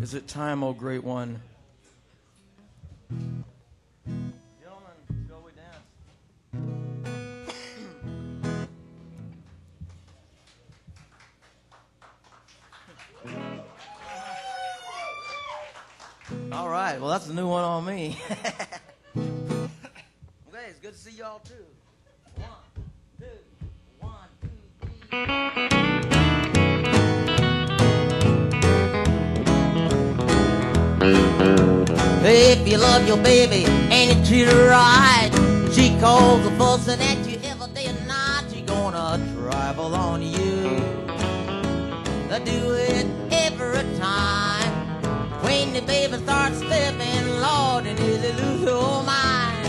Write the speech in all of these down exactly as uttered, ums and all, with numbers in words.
Is it time, oh great one? Gentlemen, shall we dance? All right, well, that's a new one on me. Okay, it's good to see y'all, too. One, two, one, two, three. If you love your baby and you treat her right, she calls the fussing at you every day and night. She gonna travel on you. They do it every time. When the baby starts slipping, Lord, and you lose your mind.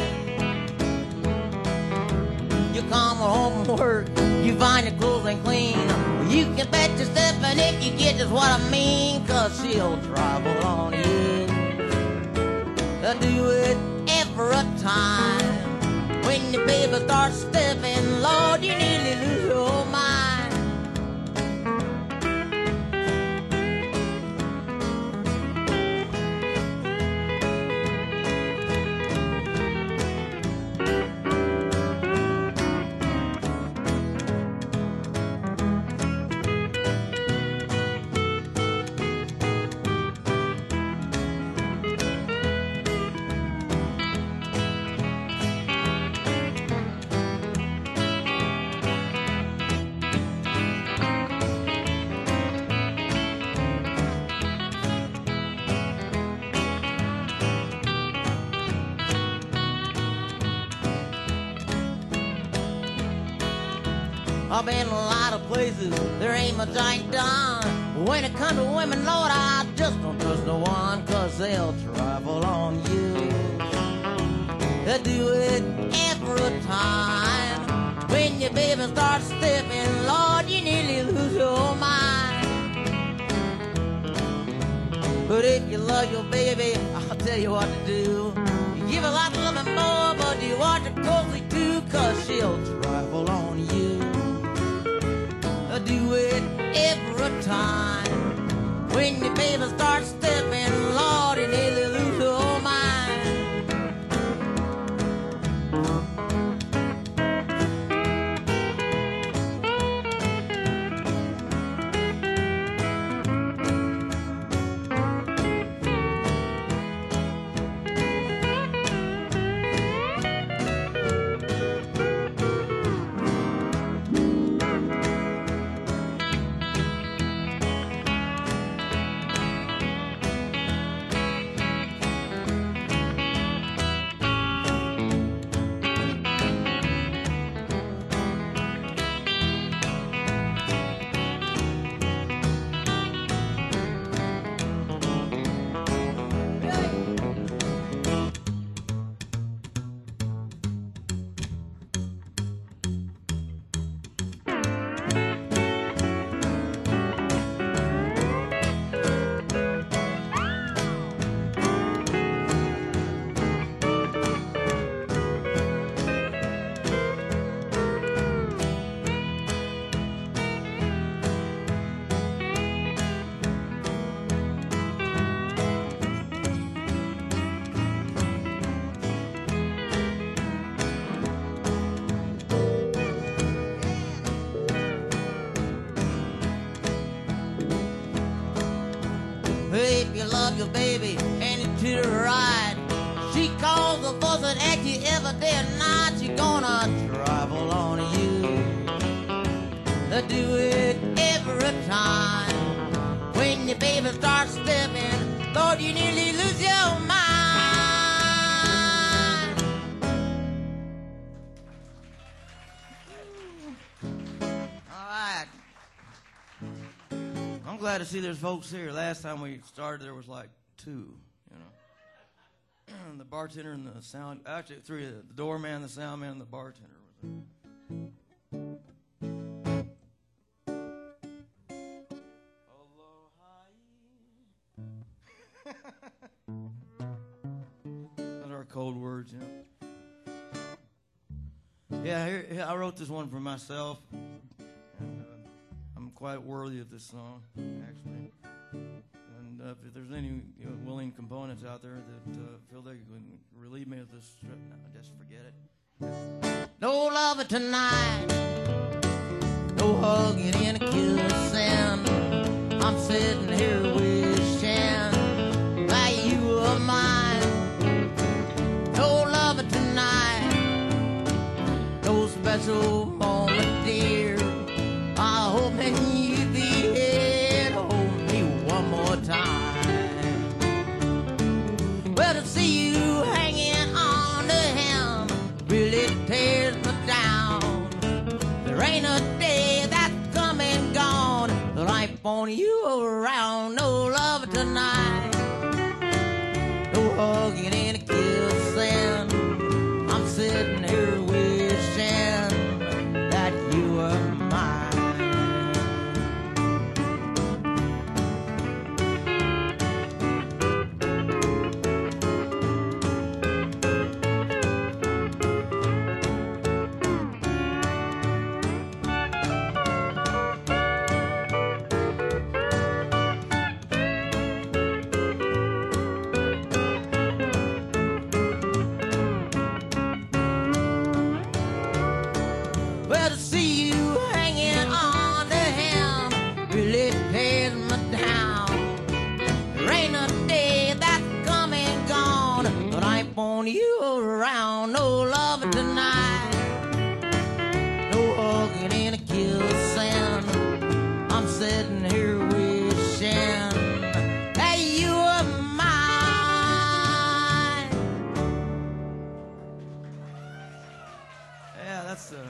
You come home from work, you find your clothes ain't clean. You can bet you're stepping if you get just what I mean, 'cause she'll travel on you. They do it every time. When the baby starts stepping, Lord, you nearly lose your mind. I've been a lot of places, there ain't much I ain't done. When it comes to women, Lord, I just don't trust no one, 'cause they'll travel on you. They do it every time. When your baby starts stepping, Lord, you nearly lose your mind. But if you love your baby, I'll tell you what to do. You give a lot to love and more, but you watch her closely too, 'cause she'll travel on you. I do it every time. When your baby starts stepping, Lord, you nearly lose your mind. If you love your baby and you treat her right, she calls the fussing at you every day and night. She gonna travel on you. They do it every time. When your baby starts stepping, Lord, you nearly lose your mind. All right. I'm glad to see there's folks here. Last time we started, there was like two, you know. The bartender and the sound, actually three, the doorman, the sound man, and the bartender was there. Those are our code words, you know. Yeah, here, here, I wrote this one for myself. And, uh, I'm quite worthy of this song, actually. And uh, if there's any you know, willing components out there that uh, feel they can relieve me of this strip, no, just forget it. No loving tonight, no hugging and a kissing. I'm sitting here wishing that you were mine. No loving tonight, no special moment, dear. I hope that you be here to hold me one more time. Well, to see you hanging on to him really tears me down. There ain't a day that's come and gone that I ain't on you around. No love tonight, no hugging and a kissing. I'm sitting here wishing that you were mine. Well, to see you hanging on to him really tears me down. There ain't a day that's come and gone but I ain't on you around. No loving tonight, no hugging and a kissing. I'm sitting here wishing that you were mine. Yeah, that's the.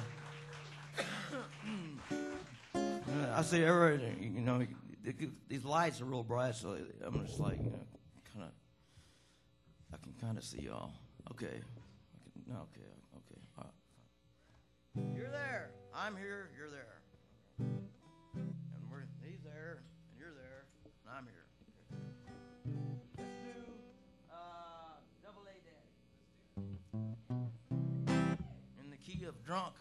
I see everybody, you know, these lights are real bright, so I'm just like, you know, kind of, I can kind of see y'all. Okay. I can, no, okay, okay. All right. You're there. I'm here. You're there. And we're, he's there, and you're there, and I'm here. Let's do uh, Double A Daddy. In the key of drunk.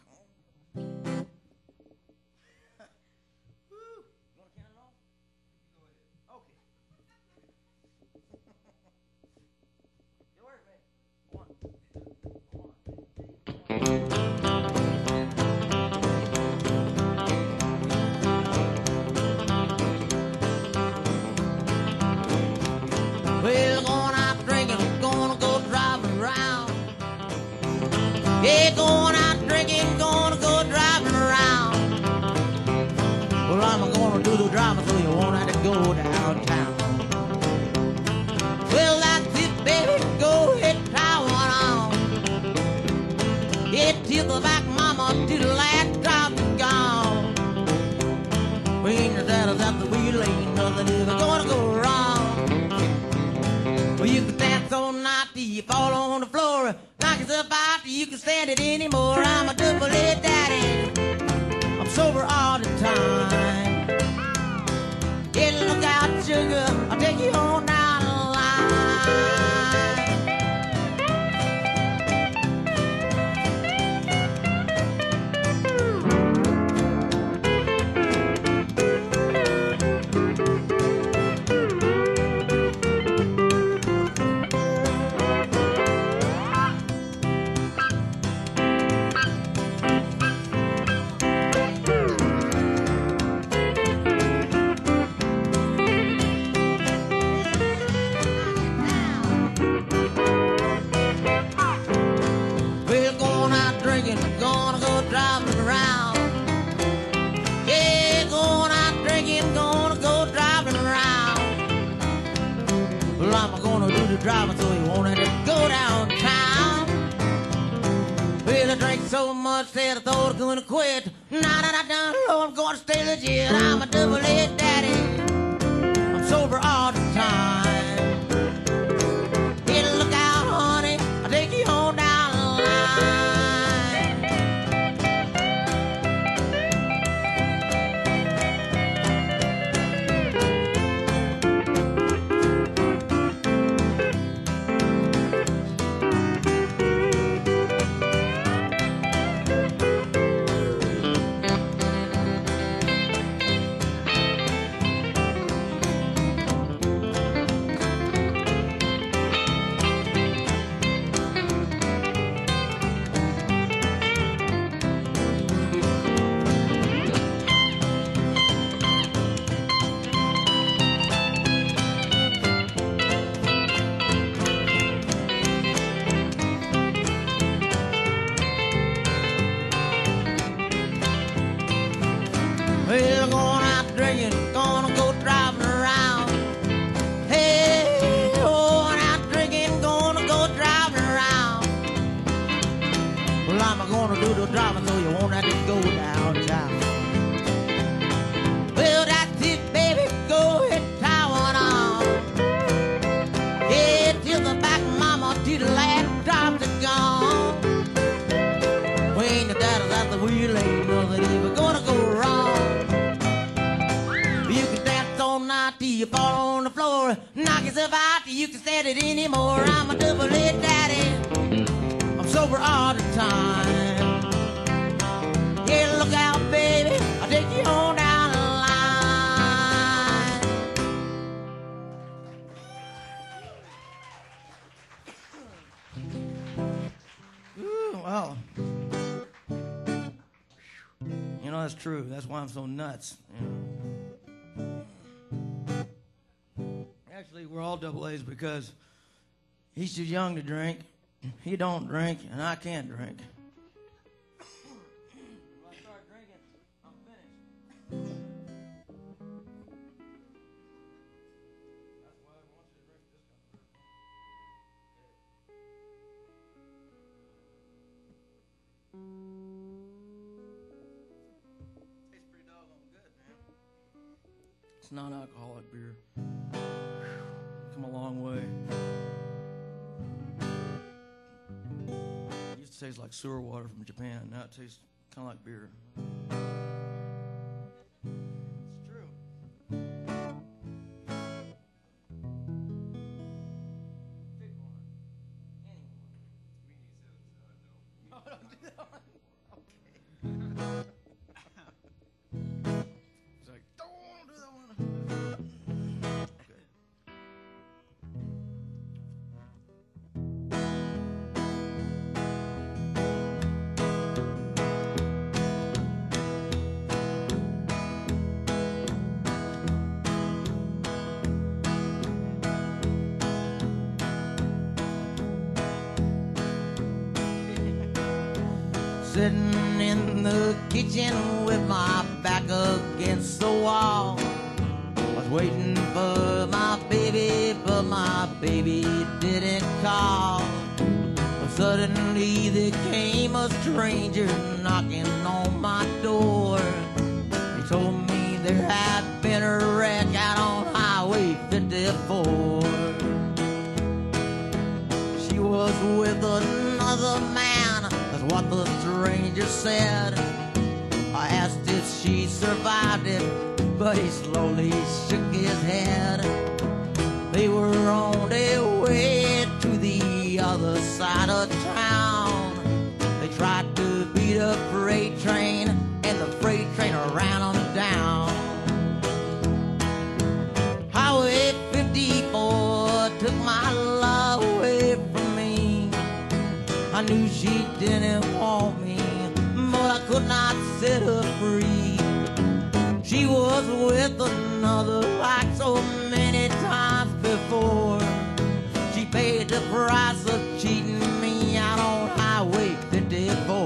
Well, going out drinking, gonna go driving around. Yeah, going out drinking, gonna go driving around. Well, I'm gonna do the driving so you won't have to go downtown. Well, that's it, baby, go ahead, try one on. Hit till the back, mama, till the last drop is gone. When your daddy's at the wheel, ain't nothing ever gonna go wrong. Well, you can dance all night till you fall on the floor. Knock yourself out till you can stand it anymore. I'm a double A daddy, I'm sober all the time. Yeah, look out, sugar, I'll take you on down the line. We're going out drinking, gonna go driving around. Yeah, going out drinking, gonna go driving around. Well, I'm gonna do the driving so you won't have to go downtown. Well, I drank so much that I thought I was gonna quit. Nah, nah, nah, nah, no, I'm gonna stay legit. I'm a double A daddy, I'm sober all the time. Yeah, look out, honey, I'll take you on down the line. driving so you won't have to go downtown. Well, that's it, baby, go ahead, Taiwan on. Yeah, till the back, mama, till the last drops are gone. When your daddy's at the wheel, ain't nothing even gonna go wrong. You can dance all night till you fall on the floor. Knock yourself out till you can stand it anymore. I'm a double-A daddy, I'm sober all the time. Yeah, look out, baby, I'll take you on down the line. Ooh, wow. You know, that's true. That's why I'm so nuts. You know. Actually, we're all double A's because he's too young to drink, he don't drink, and I can't drink. When I start drinking, I'm finished. That's why I want you to drink this kind of Tastes pretty doggone good, man. It's non-alcoholic beer. Come a long way. It used to taste like sewer water from Japan. Now it tastes kind of like beer. It's true. Pick one. Anyone. No, don't do that one. Okay. It's like, don't do that one. Okay. Sitting in the kitchen with my back against the wall, was waiting for my baby, but my baby didn't call. But suddenly there came a stranger knocking on my door. He told me there had been a wreck out on Highway fifty-four. She was with another man, that's what the stranger said. I asked if she survived it, but he slowly shook his head. They were on their way to the other side of town. They tried to beat a freight train, and the freight train ran them down. Highway fifty-four took my love away from me. I knew she didn't want me, but I could not set her free. She was with another like so many times before. She paid the price of cheating me out on Highway fifty-four.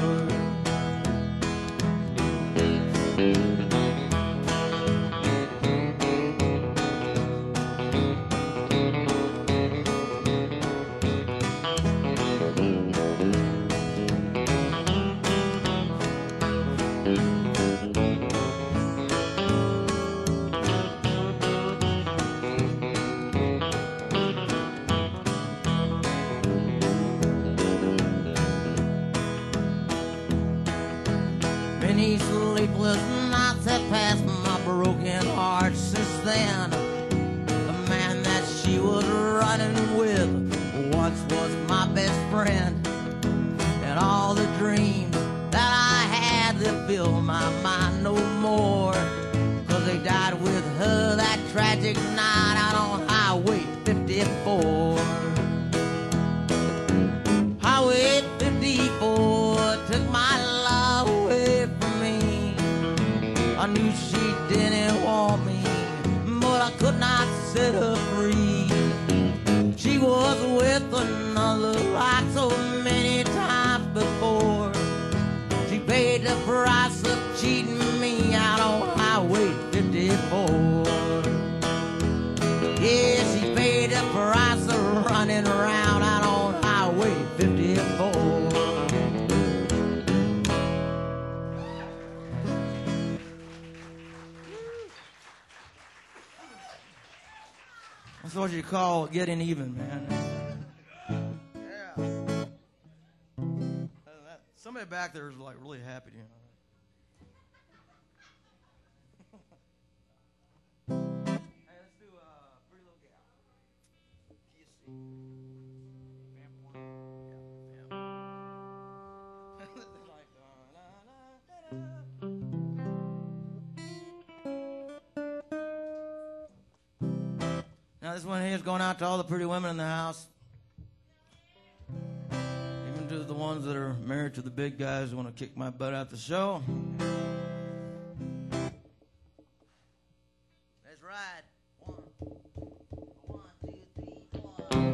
Many sleepless nights have passed my broken heart since then. The man that she was running with once was my best friend. And all the dreams that I had that fill my mind no more, 'cause they died with her that tragic night out on Highway fifty-four. Highway fifty-four took my love away from me. I knew she didn't want me, but I could not set her free. She was with another like so many times before. She paid the price of cheating me out on Highway fifty-four. Yeah, she paid the price of running around out on Highway fifty-four. That's what you call getting even, man. Yeah. Uh, that, somebody back there is like really happy, you know. Hey, let's do uh, Pretty Little Gal. Key of C. Vamp one. Yeah, vamp. Like, uh, la, la, da, da. Now this one here is going out to all the pretty women in the house. Even to the ones that are married to the big guys who want to kick my butt out the show. Let's ride. One, one, two, three, four.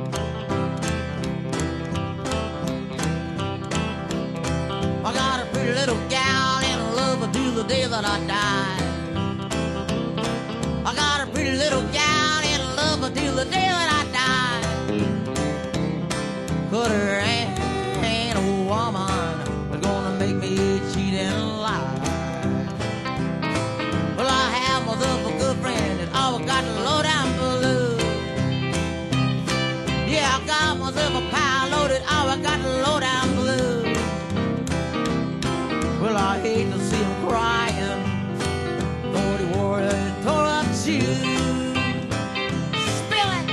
I got a pretty little gal and I love her till the day that I die. I got a pretty little gal and I love her till the day that I die. Cut her ain't, ain't a woman that's gonna make me cheat and lie. Well, I have myself a good friend that always got the low down blue. Yeah, I got myself a pile loaded, always got the low down blue. Well, I hate to see him crying. Thought he wore a tore up shoe. Spill it.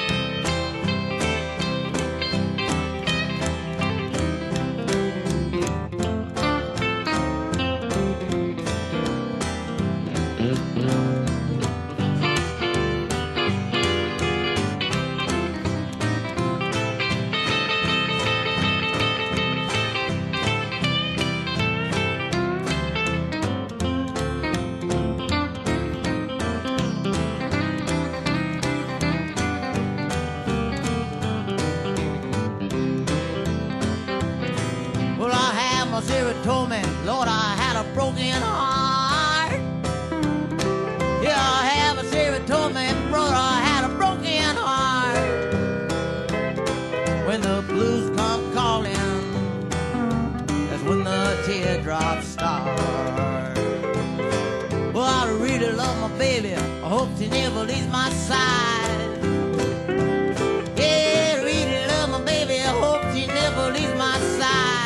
Well, I had my spirit told me, Lord, I had a broken heart. Yeah, I have a spirit told me, brother, I had a broken heart. When the blues come calling, that's when the teardrops start. Well, I really love my baby. I hope she never leaves my side. Yeah, I really love my baby. I hope she never leaves my side.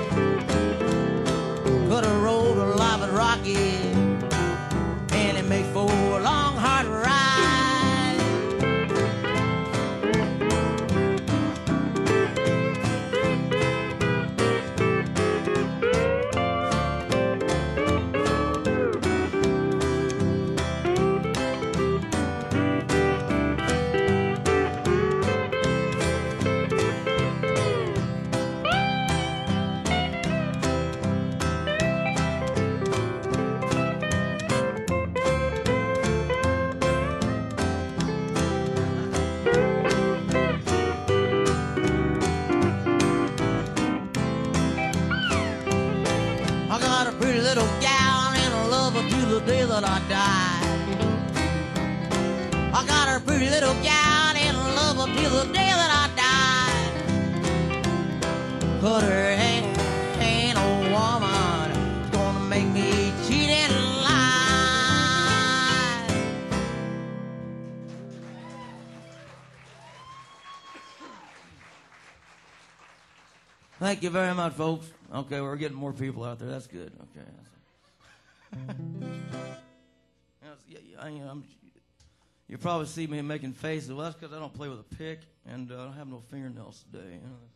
But the road alive and rocky, and it makes for a long, hard ride. I got a pretty little gal and I love her till the day that I die. I got a pretty little gal and I love her till the day that I die. But her ain't, ain't a woman gonna make me cheat and lie. Thank you very much, folks. Okay, we're getting more people out there. That's good. Okay. Yes, yeah, yeah, I, I'm, you probably see me making faces. Well, that's because I don't play with a pick, and uh, I don't have no fingernails today. You know?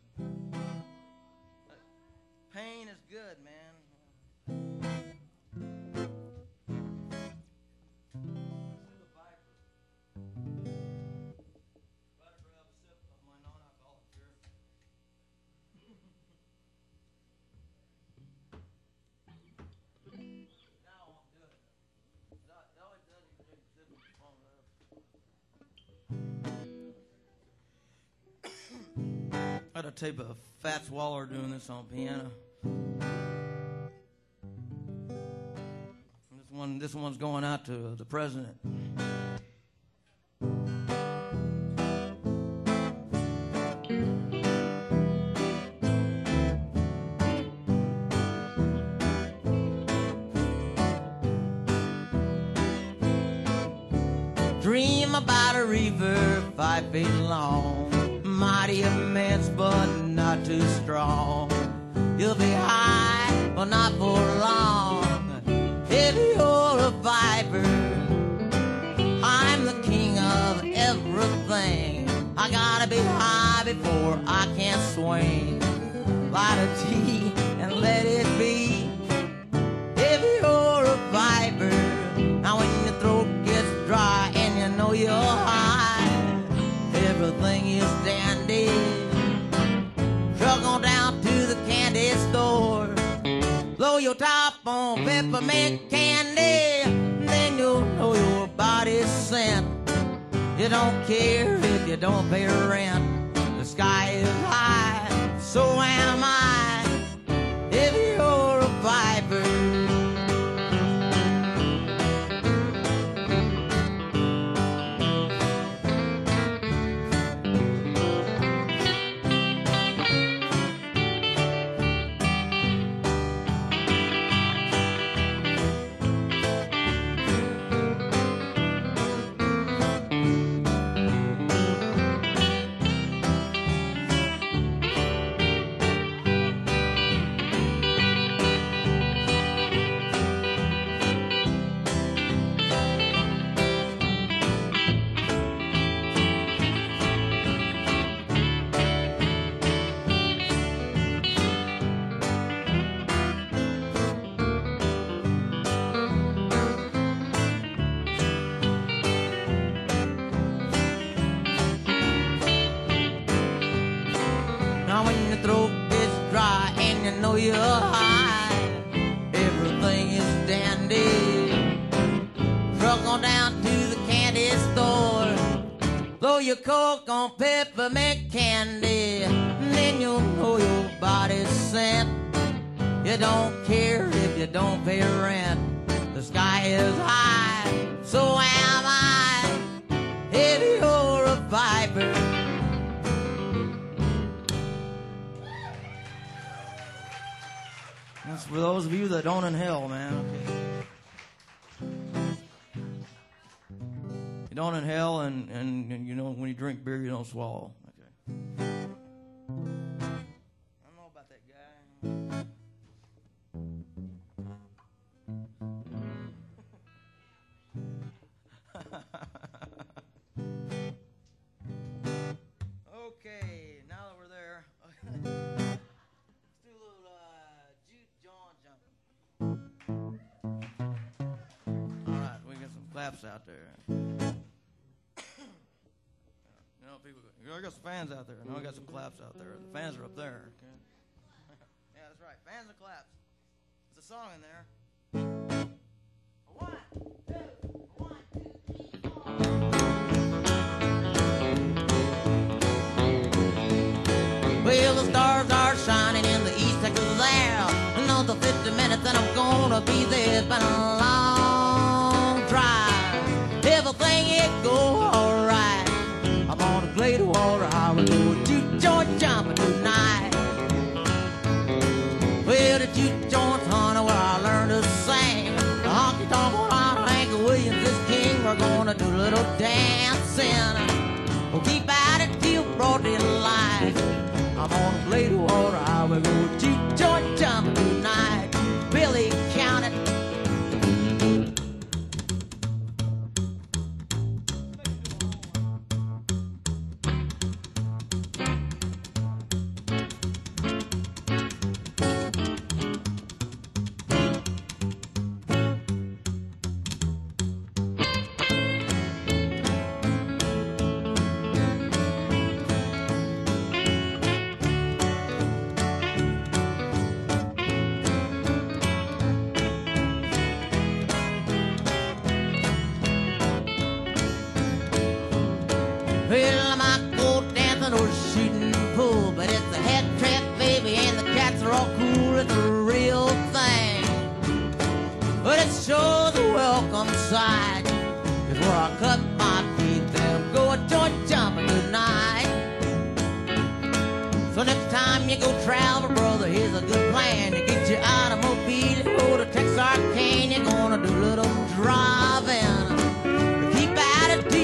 Pain is good, man. I got a tape of Fats Waller doing this on piano. This one, this one's going out to the president. Dream about a river five feet long, mighty immense but not too strong. You'll be high, but not for long. If you're a viper, I'm the king of everything. I gotta be high before I can swing. Light a tea and let it be. If you're a viper, now when your throat gets dry and you know you're high, everything is dandy. Truck on down to the candy store, blow your top on peppermint candy, then you'll know your body's sent. You don't care if you don't pay rent. The sky is high, so am I. If you're a viper, know you're high, everything is dandy. Truck on down to the candy store, blow your coke on peppermint candy, and then you'll know your body's sent. You don't care if you don't pay rent. The sky is high, so am I. If you're a viper, that's for those of you that don't inhale, man. Okay. You don't inhale, and, and, and you know when you drink beer, you don't swallow. Okay. I don't know about that guy. Okay, now that we're there. Claps out there. You know, people. I got some fans out there. No, I got some claps out there. The fans are up there. Okay. Yeah, that's right. Fans and claps. There's a song in there. One, two, one, two, three, four. Well, the stars are shining in the east, Texas there. Another fifty minutes and I'm gonna be there. It's been a long drive. Everything it go alright. I'm on a Glade Water Highway, going to joint jumping tonight. Well, the juke joint's honey where I learned to sing. The honky tonk on Hank Williams is king. We're gonna do a little dancing. We'll keep at it till broad daylight. I'm on a Glade Water Highway, going to joint jumping tonight. Billy counted. Well, I might go dancing or shooting pool, but it's a head trip, baby, and the cats are all cool. It's a real thing, but it shows a welcome sight. It's where I cut my teeth and go a joint jumping tonight. So next time you go travel, brother, here's a good plan. You get your automobile and go to Texarkana. You're gonna do a little driving. Keep at it.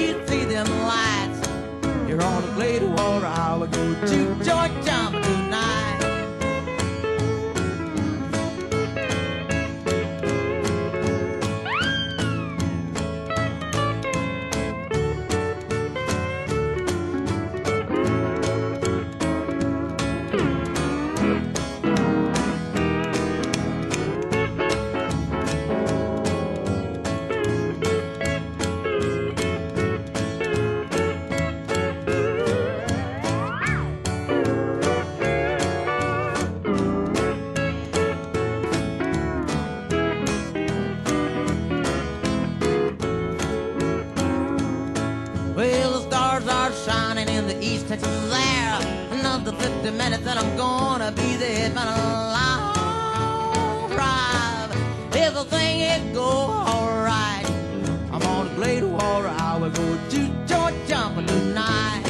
stars shining in the east Texas air. Another fifty minutes and I'm gonna be there. It's been a long drive. Everything it go alright. I'm on the Gladewater Highway going to Georgia tonight.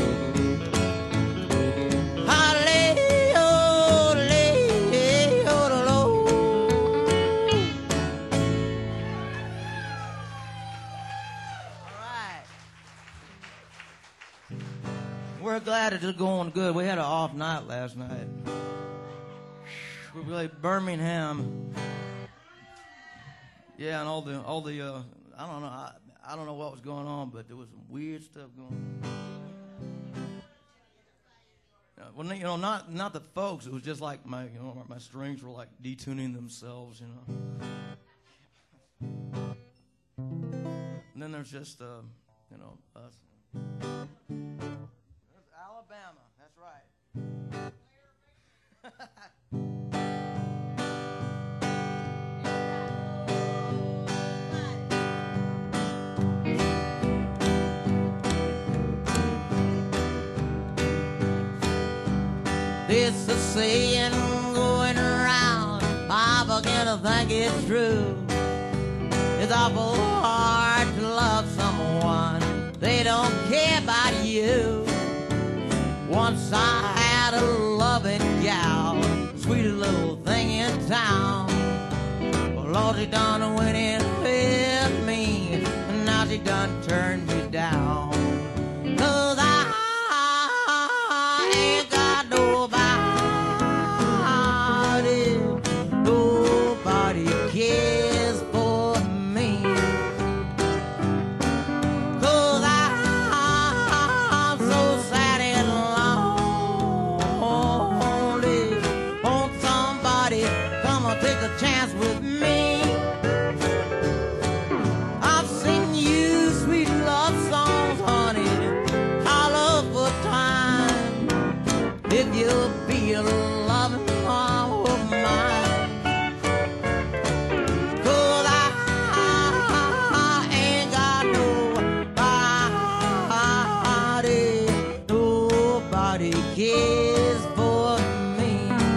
We're glad it's going good. We had an off night last night. We played Birmingham. Yeah, and all the all the uh, I don't know I, I don't know what was going on, but there was some weird stuff going on. Uh, well, you know, not not the folks. It was just like my you know my strings were like detuning themselves, you know. And then there's just uh, you know us. Alabama, that's right. It's a saying going around, I begin to think it's true. It's awful hard to love someone, they don't care about you. Once I had a loving gal, sweetest little thing in town. Well, all she done went in with me, and now she done turned me down. 'Cause I ain't got nobody, nobody cares for me. 'Cause I'm so sad and lonely. Won't somebody come and take a chance with me? I've seen you sweet love songs, honey, all over time. If you'll be a loving mom of mine. 'Cause I ain't got nobody, nobody cares for me.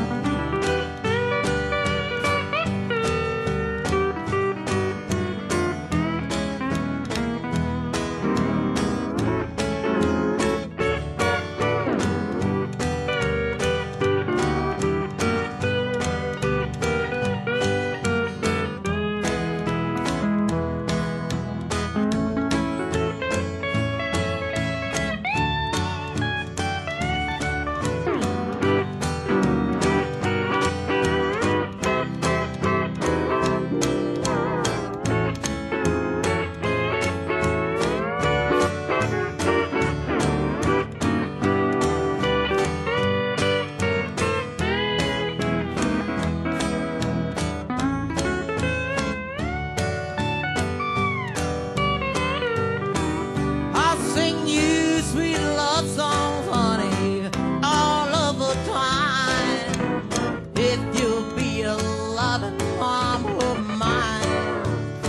I'll sing you sweet love songs, honey, all of the time. If you'll be a loving mom of mine.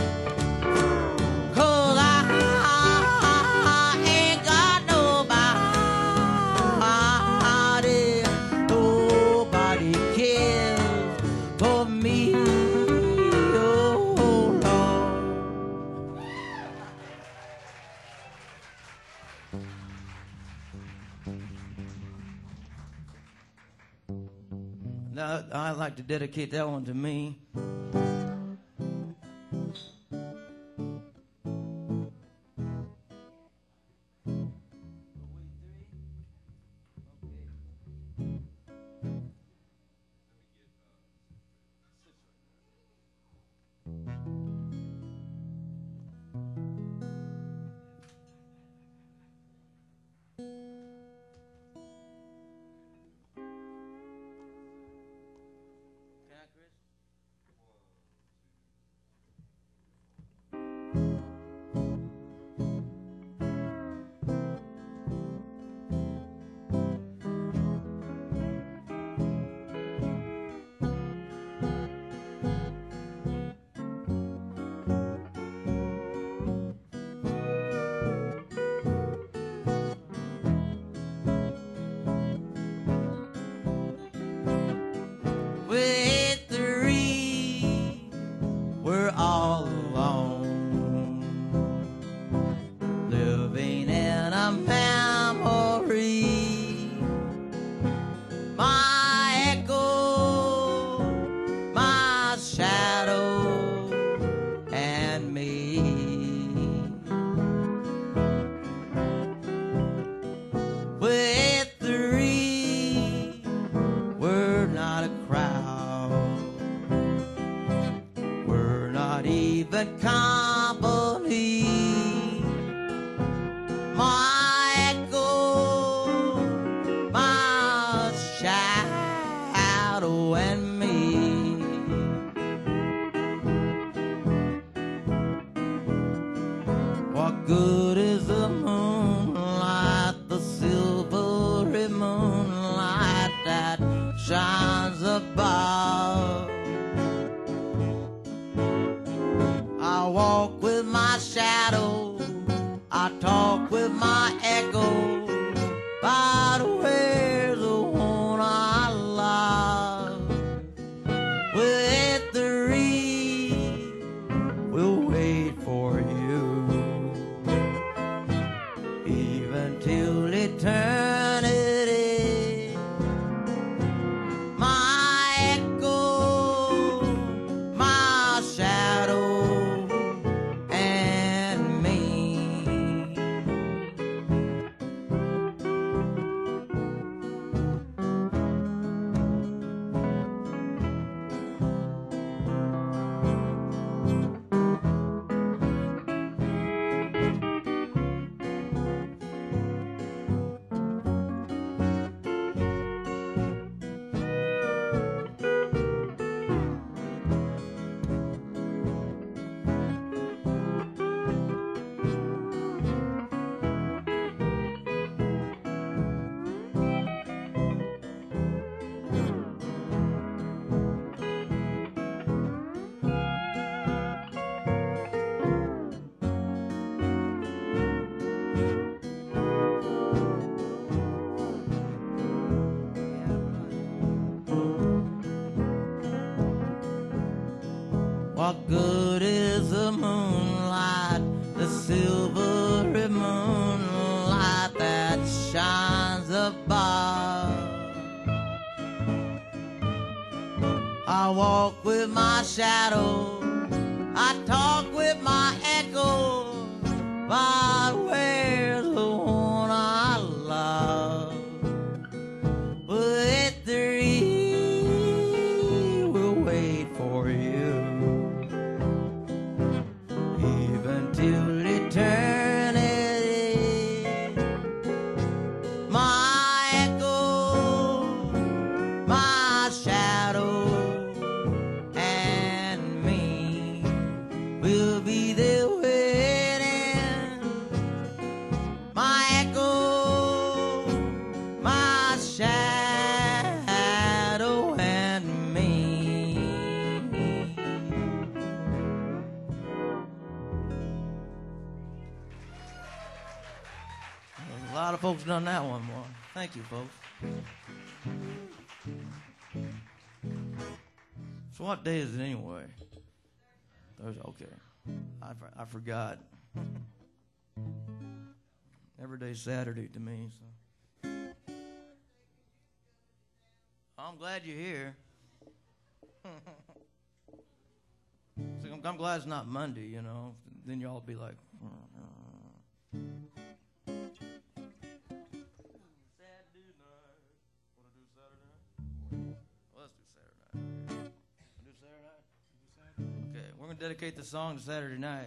'Cause I ain't got nobody, nobody cares for me. Oh, Lord. Now, I'd like to dedicate that one to me. Can I, Chris? the moonlight, the silvery moonlight that shines above. I walk with my shadow, I talk with my echo, but where's the one I love? With the reed, we'll wait for you, even till eternity. My echo, my shadow, and me. What good is the moonlight, the silvery moonlight that shines above? I walk with my shadow, I talk with my echo, but where's the one I love? With the reed, we'll wait for you, even till eternity. My echo, my shadow, and me will be there waiting. My echo, my shadow, and me. A lot of folks done that one, boy. Thank you, folks. So what day is it anyway? Thursday. Okay. I, I forgot. Every day's Saturday to me. So. I'm glad you're here. So I'm, I'm glad it's not Monday, you know. Then y'all be like... We're going to dedicate the song to Saturday night.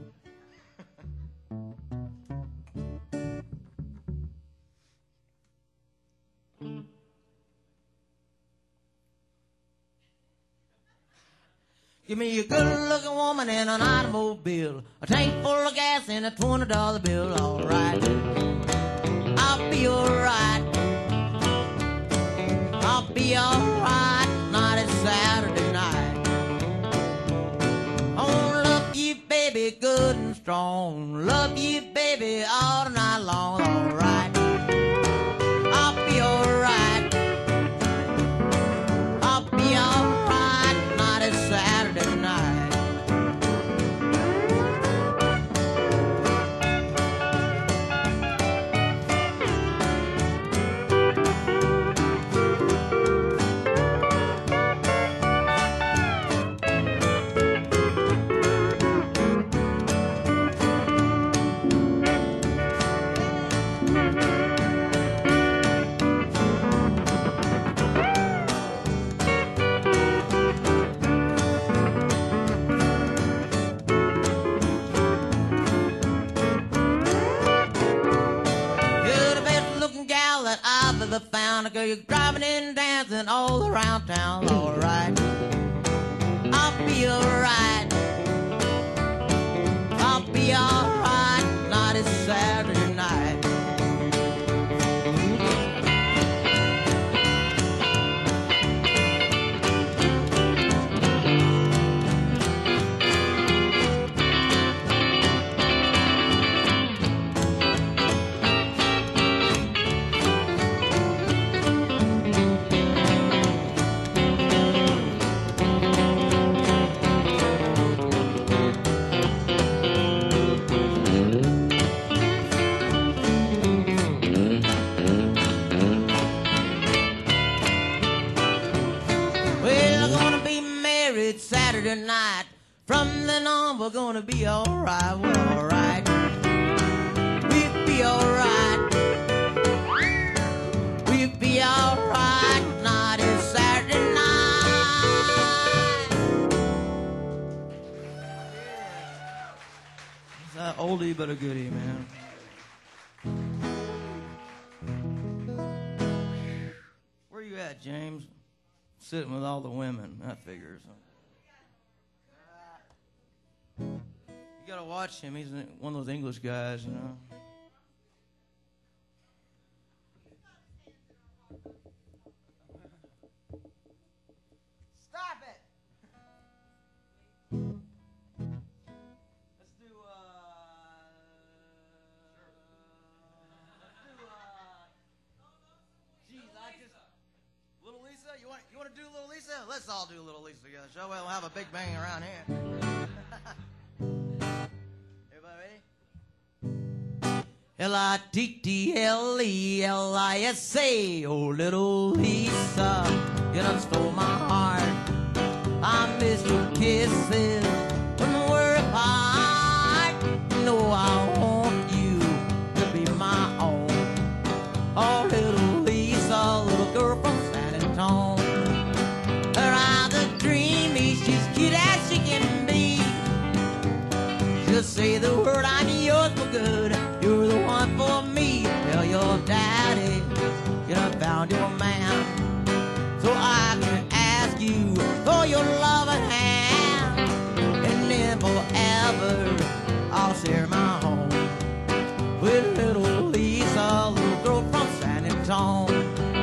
Give me a good-looking woman in an automobile, a tank full of gas and a twenty dollar bill. All right, I'll be all right. I'll be all right. Not a Saturday night. Baby, good and strong. Love you, baby, all night long. All right, I'll be all right. I'll be all right. Not a Saturday night. The found girl, you're driving and dancing all around town. All right, I'll be all right. I'll be all right. Not as sad. going on, we're gonna be alright, we're alright. We'll be alright. We'll be alright. Not is Saturday night. It's an oldie but a goodie, man. Where you at, James? Sitting with all the women. That figures. You gotta watch him. He's one of those English guys, you know. Stop it. Let's do, uh... Let's do, uh... Geez, I just... Little Lisa? You want, you want to do Little Lisa? Let's all do Little Lisa together, shall we? We'll have a big bang around here. Everybody ready? L I T T L E L I S A. Oh, little Lisa, you done stole my heart. I miss your kisses when we're apart. You know I want you to be my own. Oh, little Lisa, little girl from San Antonio. Her eyes are dreamy, she's cute as she can be. Just say the word, I'm yours for good. You're the one for me. Tell your daddy you done found your man, so I can ask you for your loving hand, and then forever I'll share my home with little Lisa, little girl from San Antonio.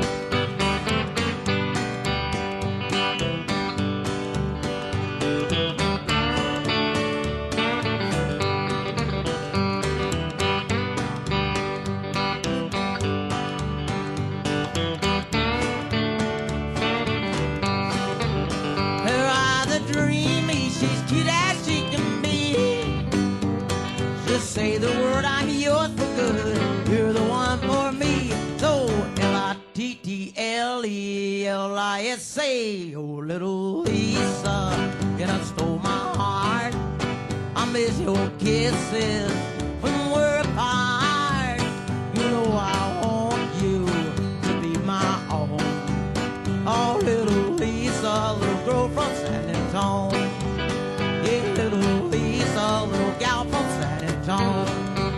Her eyes are dreamy, she's cute as she can be. Just say the word, I'm yours for good. You're the one for me. So L I T T L E L I S A. Oh, little Lisa, you done stole my heart. I miss your kisses when we're apart. You know I want you to be my own. Oh, little Lisa, little girl from San Antonio. Yeah, little Lisa, little gal from San Antonio.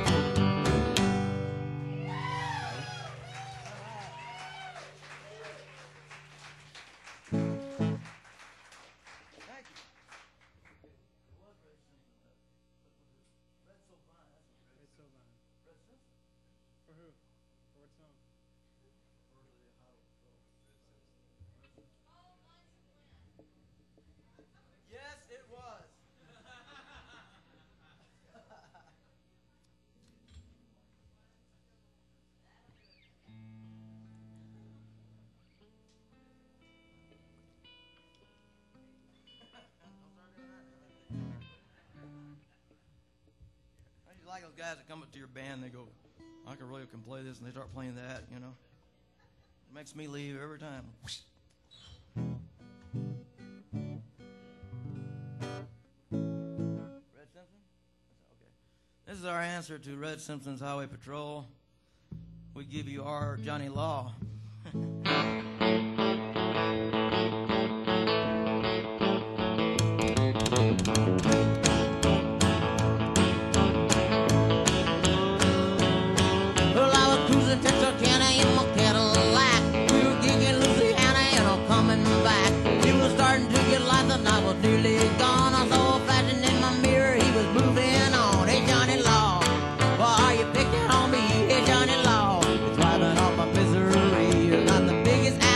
For who? For what song? Yes, it was. I just like those guys that come up to your band, they go, I can really can play this, and they start playing that, you know. It makes me leave every time. Red Simpson? Okay. This is our answer to Red Simpson's Highway Patrol. We give you our Johnny Law. Well, I was cruising Texarkana in my Cadillac. We were gigging Louisiana and I'm coming back. It was starting to get light and I was nearly gone. I saw a flashing in my mirror, he was moving on. Hey, Johnny Law, why are you picking on me? Hey, Johnny Law, it's wiping off my misery. You're not the biggest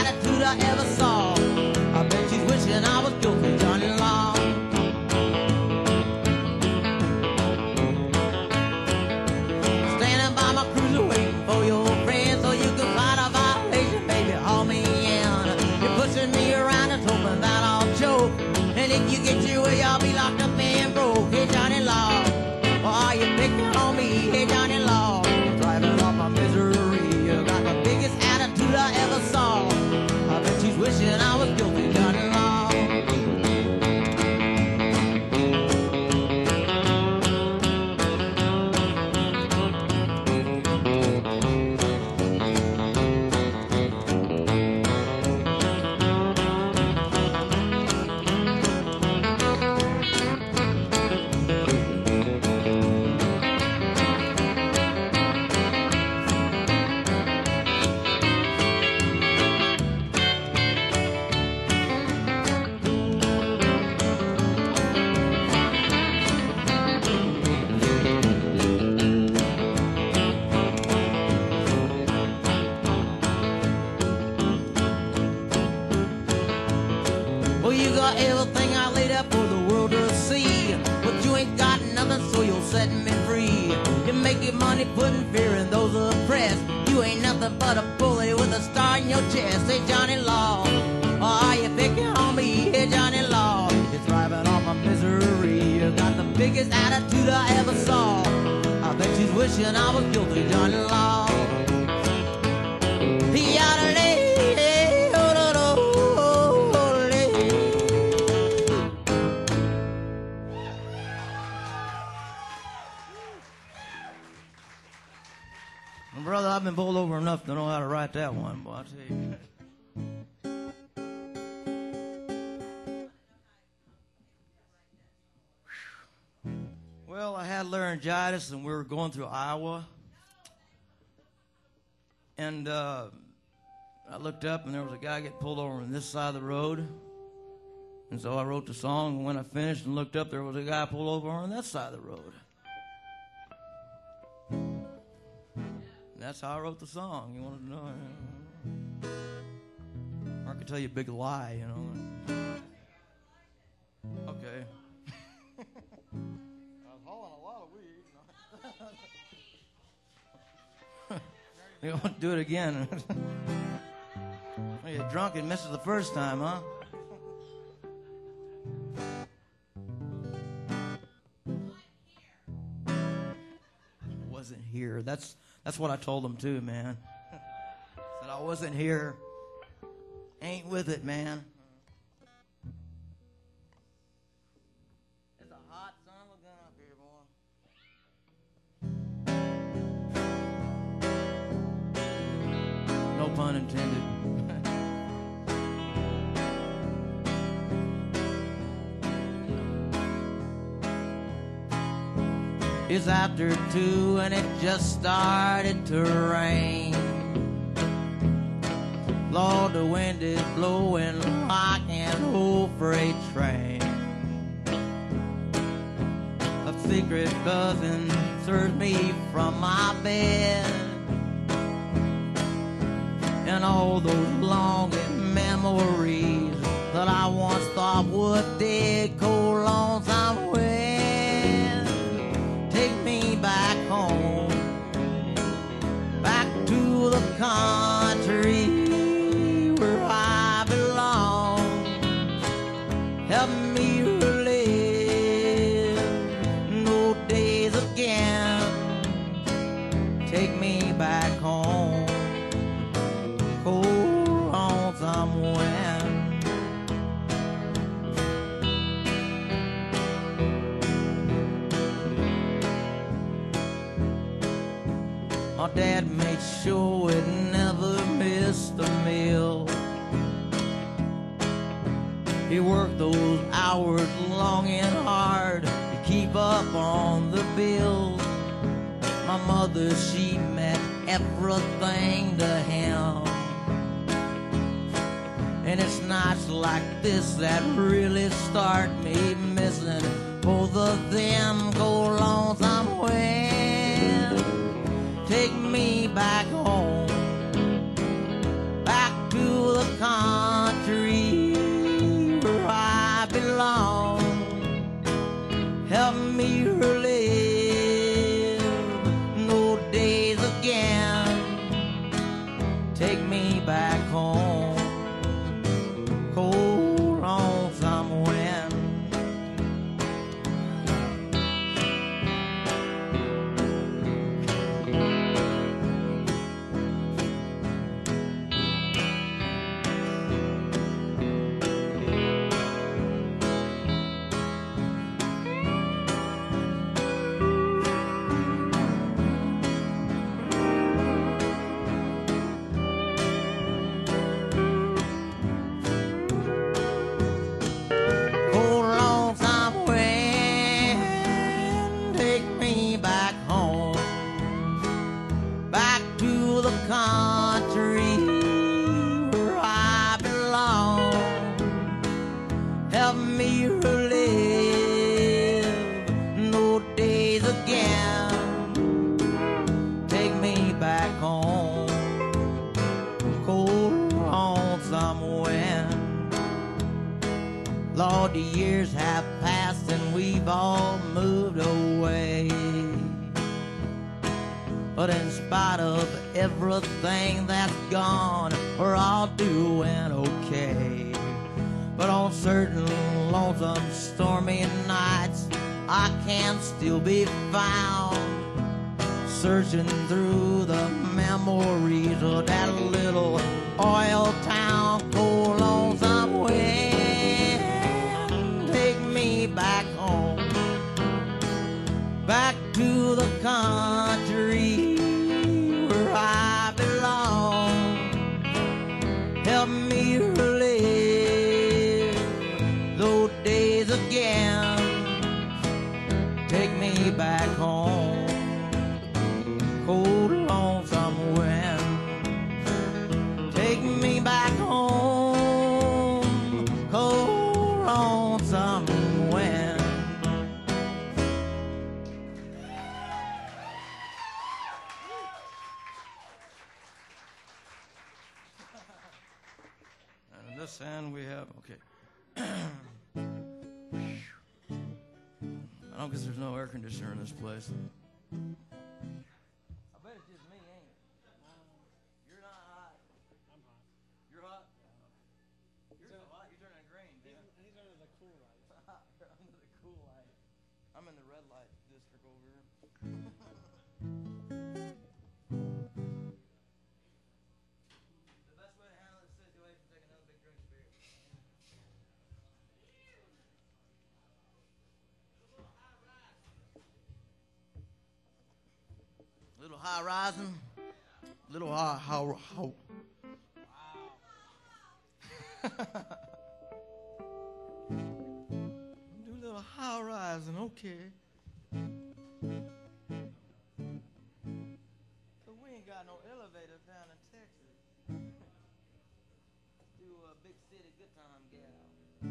are everything I laid out for the world to see. But you ain't got nothing, so you'll set me free. You make your money putting fear in those oppressed. You ain't nothing but a bully with a star in your chest. Hey, Johnny Law, or are you picking on me? Hey, Johnny Law, you're thriving on my misery. You got the biggest attitude I ever saw. I bet she's wishing I was guilty, Johnny Law. He oughta lay, oh, no, no, oh, lay. Well, brother, I've been bowled over enough to know how to write that one, boy, I tell you. Well, I had laryngitis, and we were going through Iowa. And uh, I looked up, and there was a guy getting pulled over on this side of the road. And so I wrote the song, and when I finished and looked up, there was a guy pulled over on that side of the road. And that's how I wrote the song. You wanted to know? Or I could tell you a big lie, you know. Okay. You won't do it again. You're drunk and misses the first time, huh? Wasn't here. That's that's what I told them too, man. Said I wasn't here. Ain't with it, man. It's a hot son of a gun up here, boy. No pun intended. It's after two and it just started to rain. Lord, the wind is blowing like an old freight train. A secret cousin serves me from my bed. And all those longing memories that I once thought were dead, cold, lonesome wind, take me back home, back to the country where I belong. Help me relive no days again. Take me back home. Cold on somewhere. My dad made sure it never missed a meal. He worked those hours long and hard to keep up on the bills. My mother, she meant everything to him. And it's nights like this that really start me missing both of them. Go lonesome wind, take me back home, back to the country where I belong. Help me relive no days again. Take me back home. Cold on some wind. Country where I belong. Help me relive no days again. Take me back home. Cold on some wind. Lord, the years have passed and we've all moved away. But in spite of everything that's gone, we're all doing okay. But on certain lonesome, stormy nights, I can still be found searching through the memories of that little oil town. Cold lonesome wind, take me back home, back to the country where I belong. Help me relive those days again. Take me back home. Cold lonesome wind, take me back home. Cold lonesome wind. And in this hand we have, okay. I don't guess there's no air conditioner in this place. I bet it's just me, ain't it? You're not hot. I'm hot. You're hot? You're so hot, you're turning green, He's, man. he's under the cool light. You're under the cool light. I'm in the red light district over here. The best way to handle this situation is take another big drink of beer. Little high rising, little high, how, how. Do a little high rising, okay. But we ain't got no elevators down in Texas. Do a big city good time gal.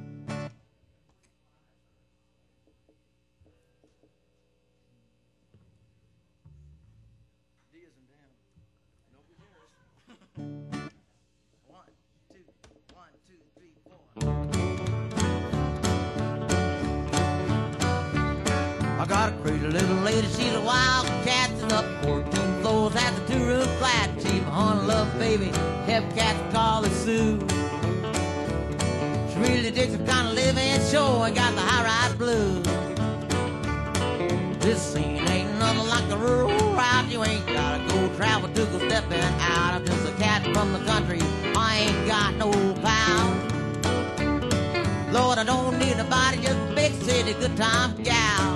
D is in damn. No beginners. One, two, one, two, three, four. I got a crazy little lady, she's a wildcat. She's up fourteen floors at the two-room flat. She's my honey love baby, Hepcats call her Sue. She really digs the kind of living show and got the high-rise blues. This scene ain't nothing like the rural route. You ain't gotta go travel to go stepping out. I'm just a cat from the country, I ain't got no pal. Lord, I don't need nobody, just a big city good time gal.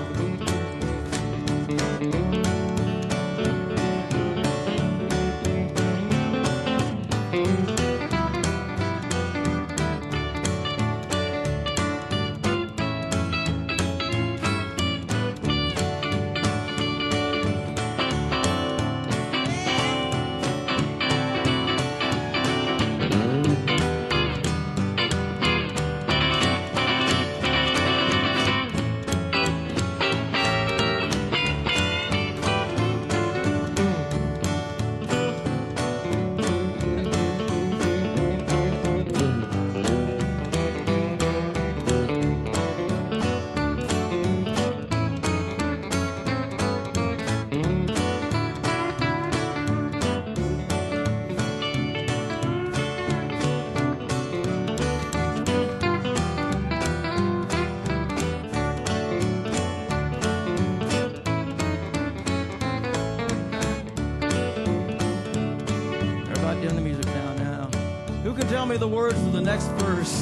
Dim the music down now. Who can tell me the words to the next verse?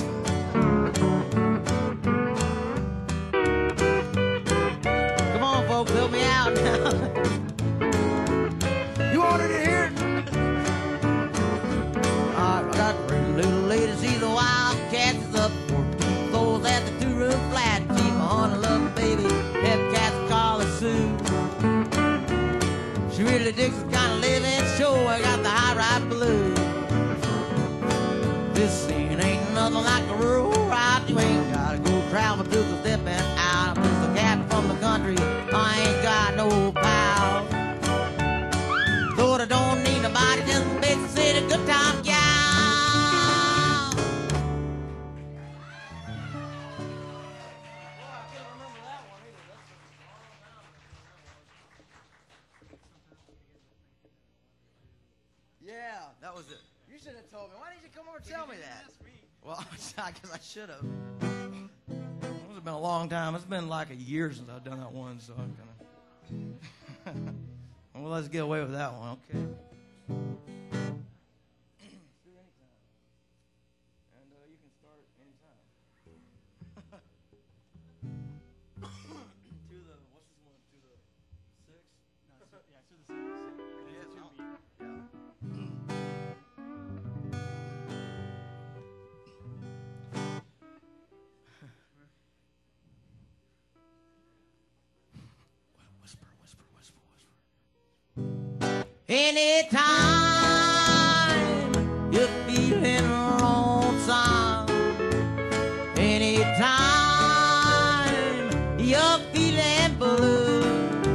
Come on, folks, help me out now. You wanted to hear it? I got a pretty little lady, she's a wildcat. She's up fourteen floors at the two-room flat. She's my honey love baby, Hepcats call her Sue. She really digs the kind of living show. I got the high-rise blues. This scene ain't nothing like a rural route. You ain't gotta go travel to the stepping out. I'm just a cat from the country, I ain't got no pal. Lord, I don't need nobody, just a big city good time gal. That was it. You should have told me. Why didn't you come over and tell me that? Ask me. Well, because I should have. It's been a long time. It's been like a year since I've done that one, so I'm gonna. Well, let's get away with that one, okay? And uh, you can start anytime. To the what's this one? To the six? No, so, yeah, so the same. Yes, It's a I'll- two beat. Whisper, whisper, whisper, whisper. Anytime you're feeling lonesome, anytime you're feeling blue,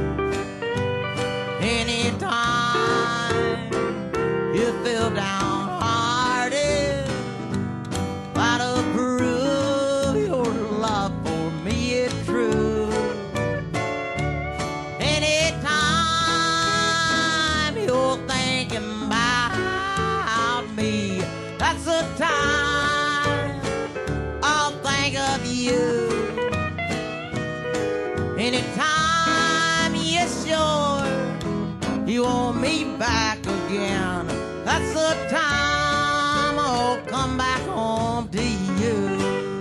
anytime you feel downhearted, try to prove your love for me is true. Anytime you're thinking about me, that's the time I'll think of you. Anytime you're sure you want me back again, that's the time I'll come back home to you.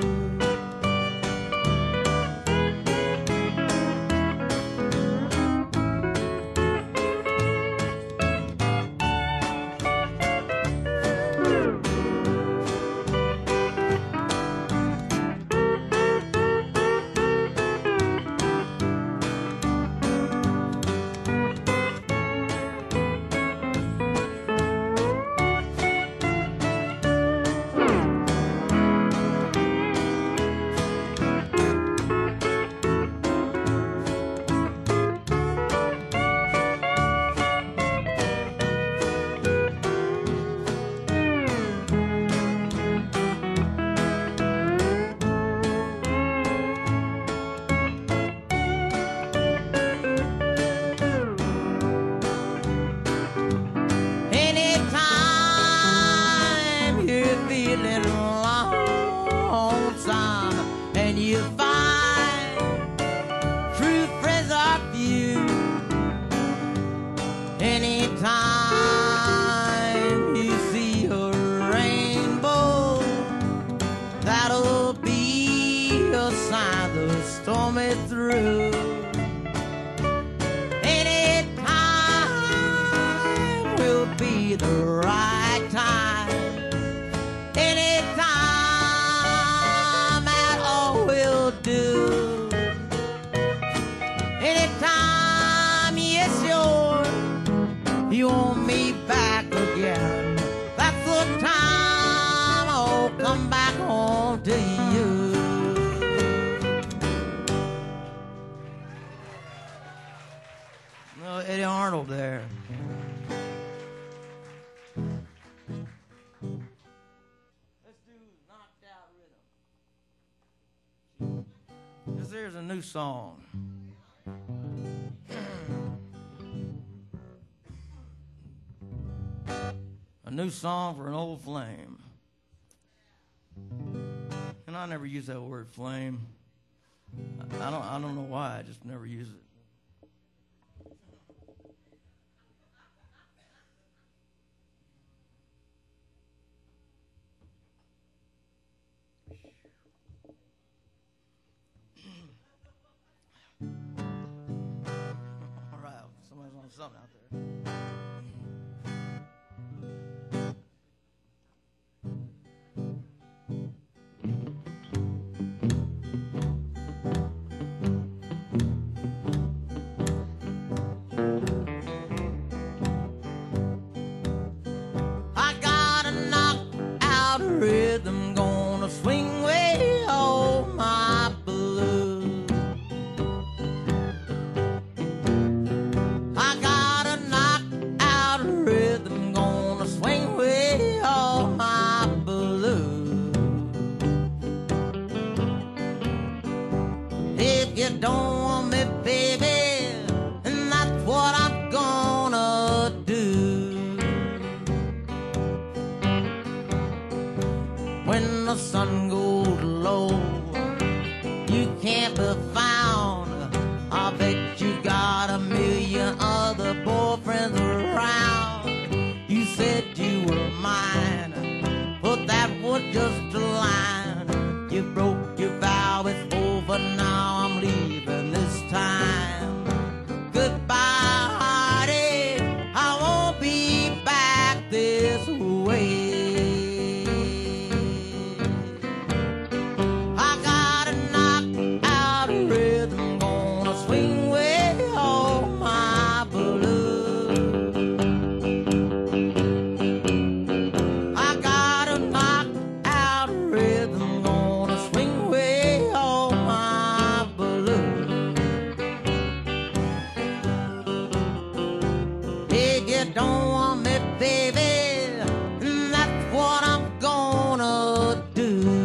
Anytime you're feeling lonesome and you find true friends are few, anytime you see a rainbow, that'll be a sign the storm is through. Anytime will be the right time. Anytime at all will do. Anytime, yes, sure, you want me back again, that's the time I'll come back home to you. No, Eddie Arnold there. Let's do Knocked Out Rhythm. This here's a new song. A new song for an old flame. And I never use that word flame. I I don't I don't know why, I just never use it. All right, somebody's on something out there. I got a knocked out rhythm, gonna swing way all my blues. I got a knocked the sun goes low, you can't be found. I bet you got a million other boyfriends around. You said you were mine, but that was just a line. You broke your vow, it's over now, I'm leaving this time. Goodbye, heartache, I won't be back this way. I gotta knock out a rhythm, gonna swing way all my blues. I gotta knock out a rhythm, gonna swing way all my blues. If you don't want me, baby, that's what I'm gonna do.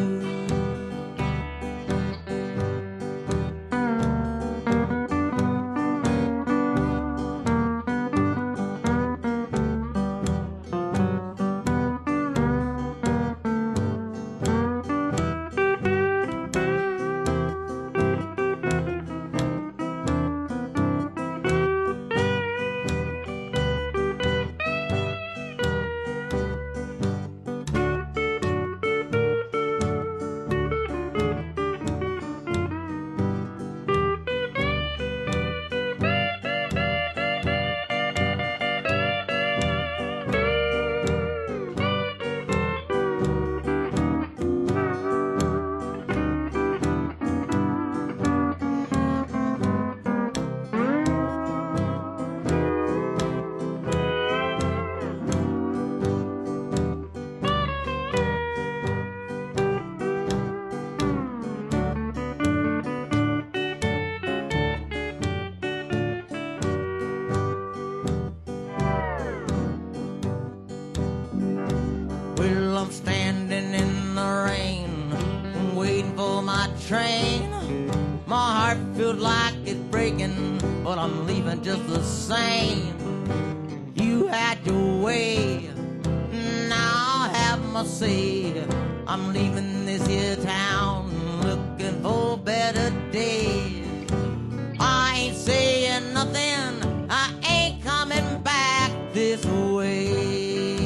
Well, I'm standing in the rain, waiting for my train. My heart feels like it's breaking, but I'm leaving just the same. You had your way, now I'll have my say. I'm leaving this here town, looking for better days. I ain't saying nothing, I ain't coming back this way.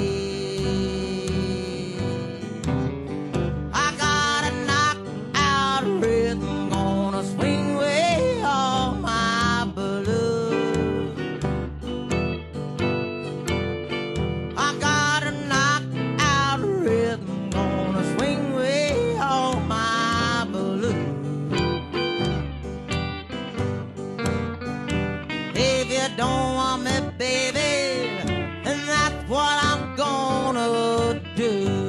I gotta knock out a rhythm, gonna swing way all my blues. I gotta knock out a rhythm, gonna swing way all my blues. If you don't want me, baby, and that's what I'm gonna do.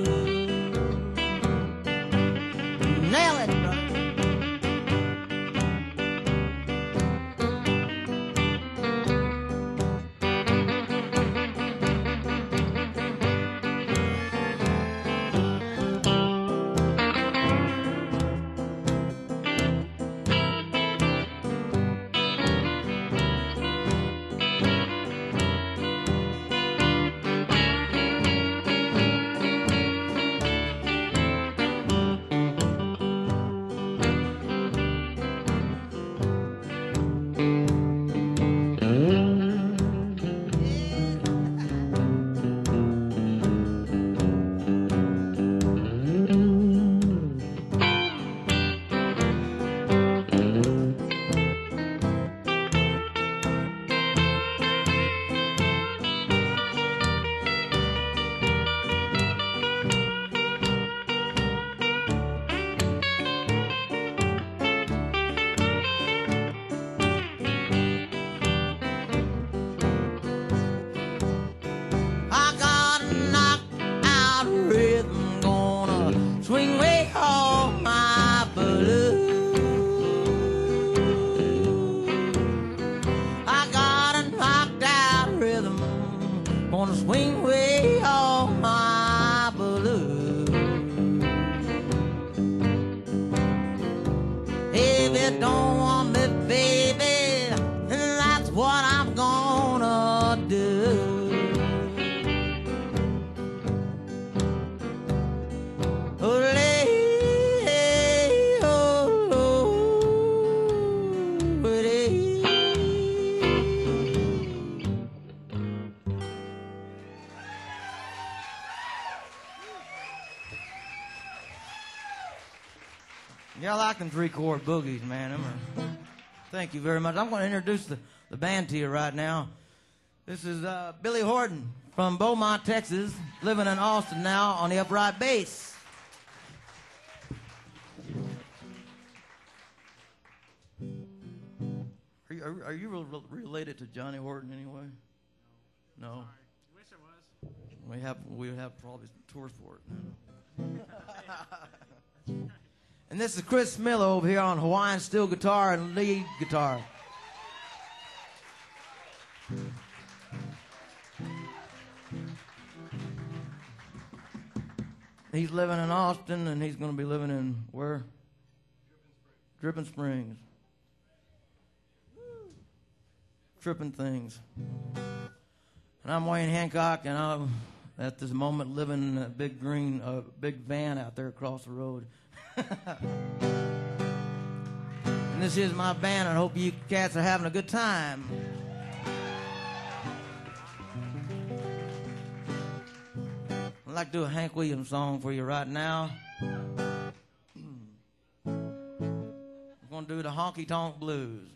Nail it, brother. I gotta knock out a rhythm, gonna swing way all my blues. I gotta knock out a rhythm, gonna swing way all my blues. If you don't want me, baby, that's what I'm gonna do. Yeah, I like them three-chord boogies, man. Them are, thank you very much. I'm going to introduce the, the band to you right now. This is uh, Billy Horton from Beaumont, Texas, living in Austin now on the upright bass. Are you, are, are you re- related to Johnny Horton anyway? No. Sorry. Wish I was. We have we would have probably tours for it. And this is Chris Miller over here on Hawaiian steel guitar and lead guitar. He's living in Austin, and he's going to be living in where? Dripping Springs. Tripping things. And I'm Wayne Hancock, and I'm at this moment living in a big green, uh, big van out there across the road. And this is my band, and I hope you cats are having a good time. I'd like to do a Hank Williams song for you right now. I'm going to do the Honky Tonk Blues.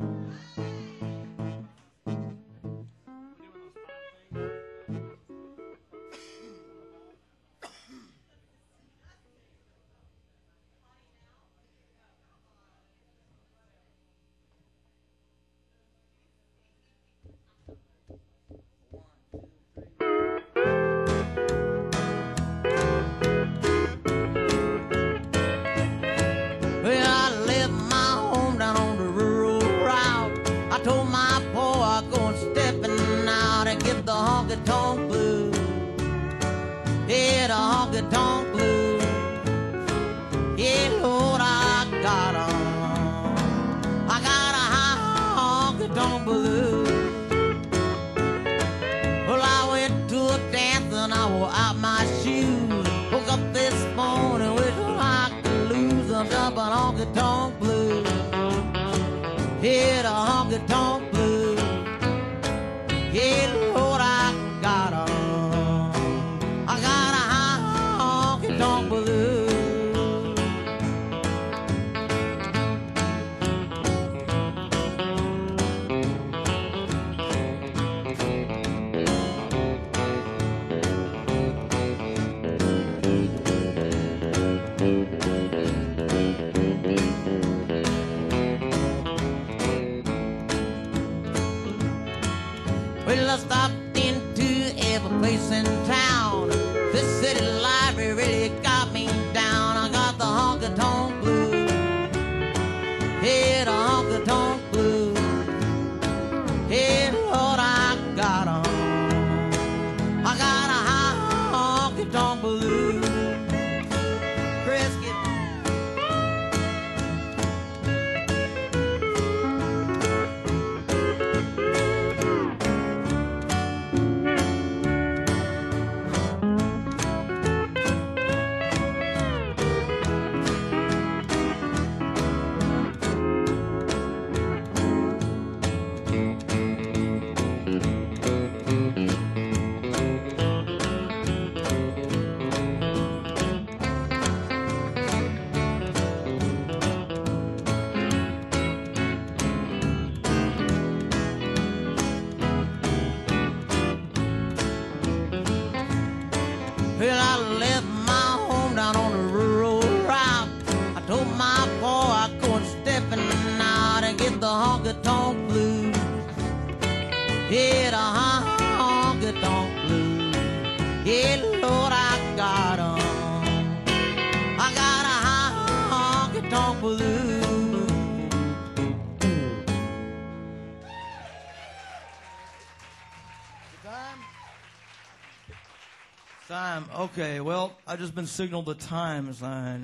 Time. Okay, well, I've just been signaled the time sign.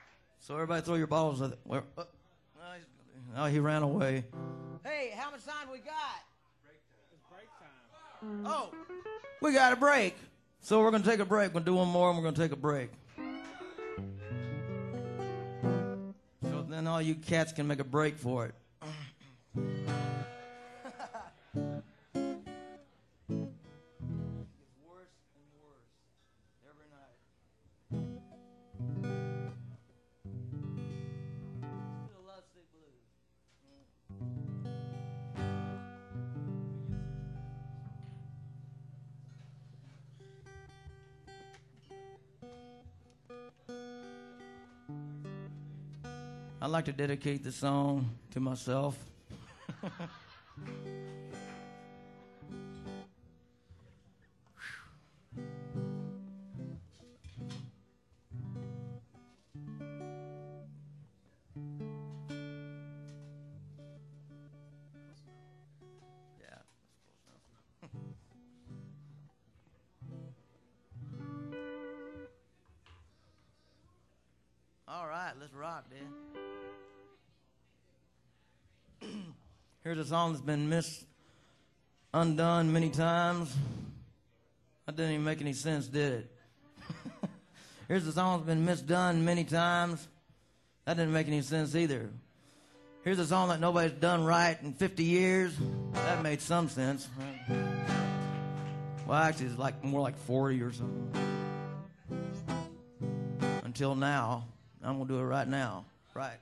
So everybody throw your bottles at it. Where? Oh, oh, he ran away. Hey, how much time we got? Break time. It's break time. Oh, we got a break. So we're going to take a break. We're going to do one more, and we're going to take a break. So then all you cats can make a break for it. I'd like to dedicate this song to myself. All right, let's rock, Dan. Here's a song that's been missed, undone many times. That didn't even make any sense, did it? Here's a song that's been misdone many times. That didn't make any sense either. Here's a song that nobody's done right in fifty years. That made some sense. Well, actually, it's like more like forty or something. Until now. I'm going to do it right now. Right.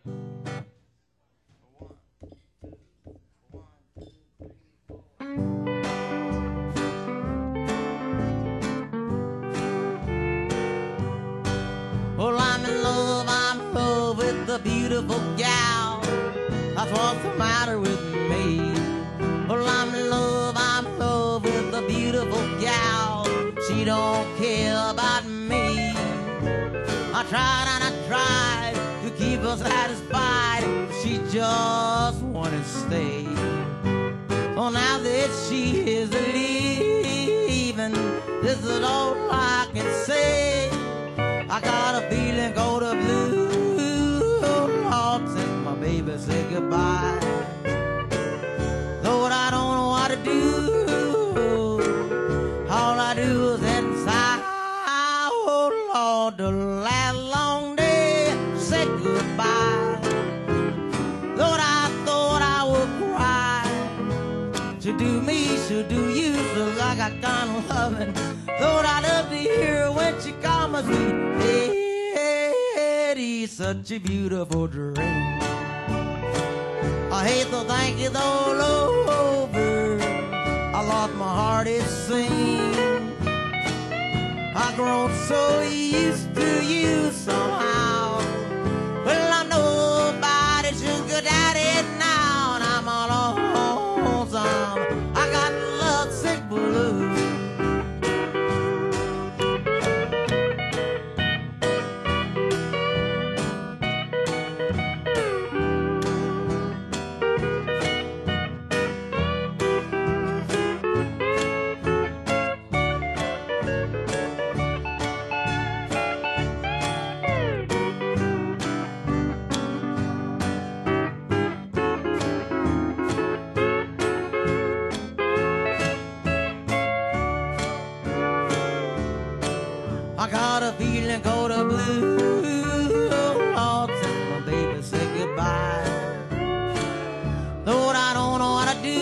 Well, I'm in love, I'm in love with a beautiful gal. That's what's the matter with me. Well, I'm in love, I'm in love with a beautiful gal. She don't care about me. I tried and I tried to keep her satisfied. She just wanted to stay. So now that she is leaving, this is all I can say. I got a feeling go to blue, oh Lord, since my baby said goodbye. Lord, I don't know what to do. All I do is inside. Oh Lord, the last long day said goodbye. Lord, I thought I would cry. She do me, she do you, so I got kind of loving. Lord, I love to hear when she calls my sweet Eddie, such a beautiful dream. I hate to think it's all over. I lost my heart, it seems. I've grown so used to you somehow. Well, I'm nobody's sugar daddy now, and I'm all lonesome. I got love sick blues. I got a feeling cold of blue, oh Lord, since my baby said goodbye. Lord, I don't know what to do.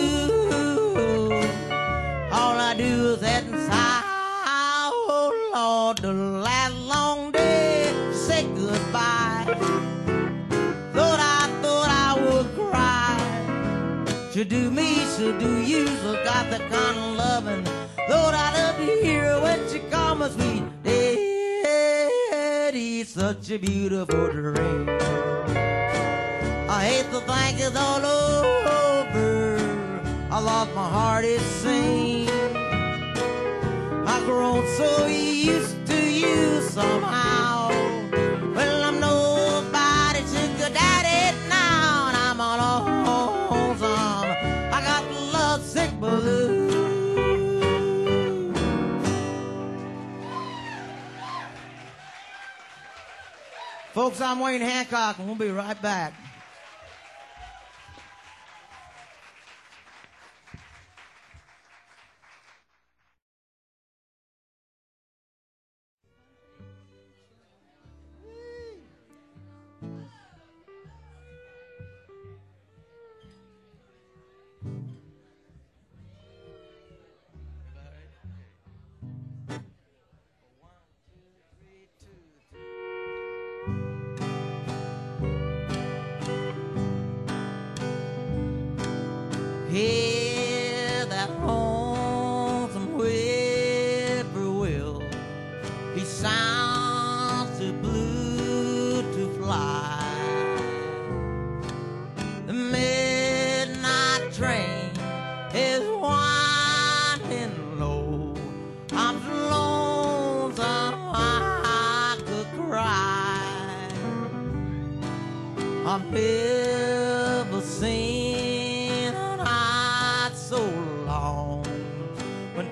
All I do is head inside. Oh Lord, the last long day said goodbye. Lord, I thought I would cry. Should do me, should do you, so got that kind of loving. Lord, I love to hear when she calls my sweet Eddie, such a beautiful dream. I hate to think it's all over. I lost my heart, it seems. I've grown so used to you somehow. Well, I'm nobody's sugar daddy now, and I'm all lonesome. I got the love sick blues. Folks, I'm Wayne Hancock, and we'll be right back.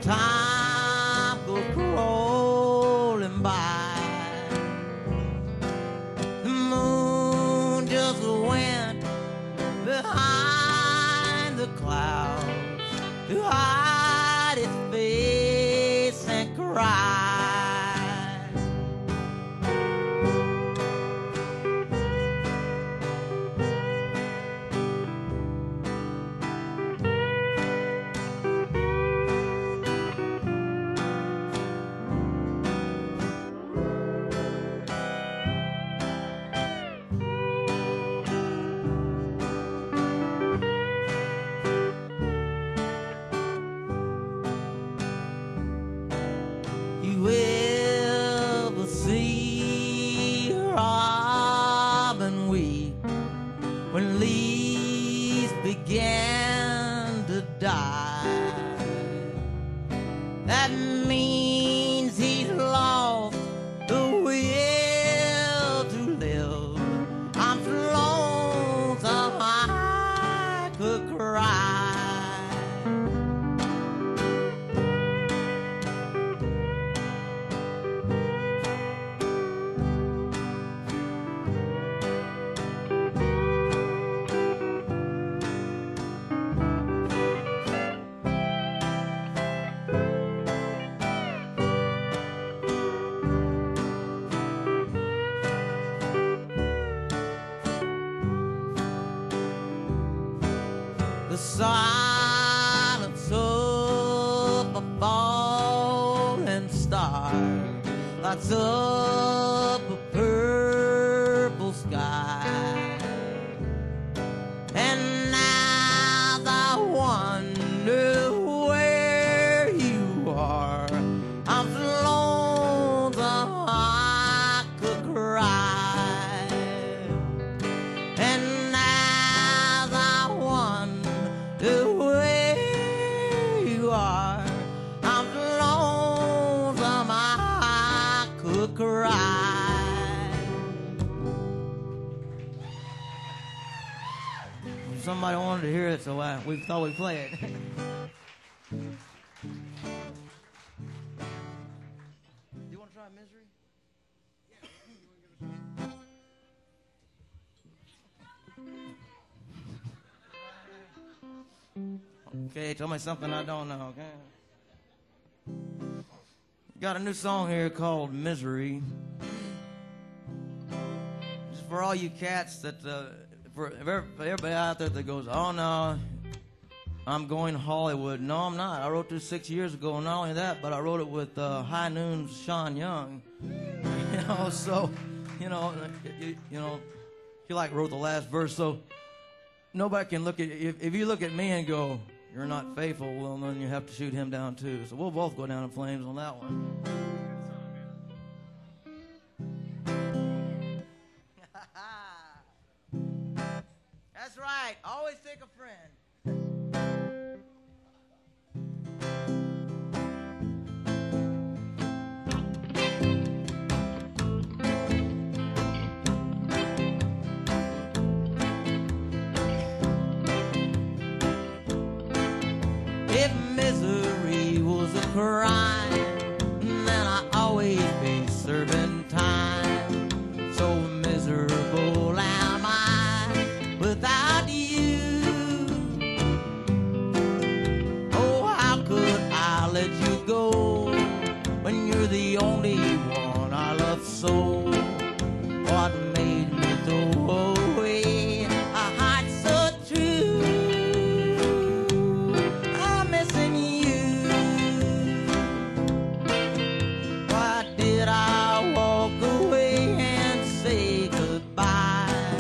time goes crawling by. The moon just went behind the clouds to hide its face and cry. You ever see Robin weep when leaves began to die? That means he's lost the will to live. I'm so lonesome I could cry. The silence of a falling star lights up a purple sky. And as I wonder where you are, I'm so lonesome I could cry. And as I wonder where you are, I'm so lonesome I could cry. Somebody wanted to hear it, so uh, we thought we'd play it. You want to try Misery? Okay, tell me something I don't know, okay? Got a new song here called Misery. Just for all you cats that, uh, for everybody out there that goes, oh no, I'm going Hollywood. No, I'm not. I wrote this six years ago, and not only that, but I wrote it with uh, High Noon's Sean Young. You know, so, you know, you, you know, he like wrote the last verse, so nobody can look at, if, if you look at me and go, you're not faithful, well, then you have to shoot him down too. So we'll both go down in flames on that one. That's right. Always take a friend. If misery was a crime, then I'd always be serving time. So miserable am I without you. Oh, how could I let you go when you're the only one I love so? What made me throw away a heart so true? I'm missing you. Why did I walk away and say goodbye?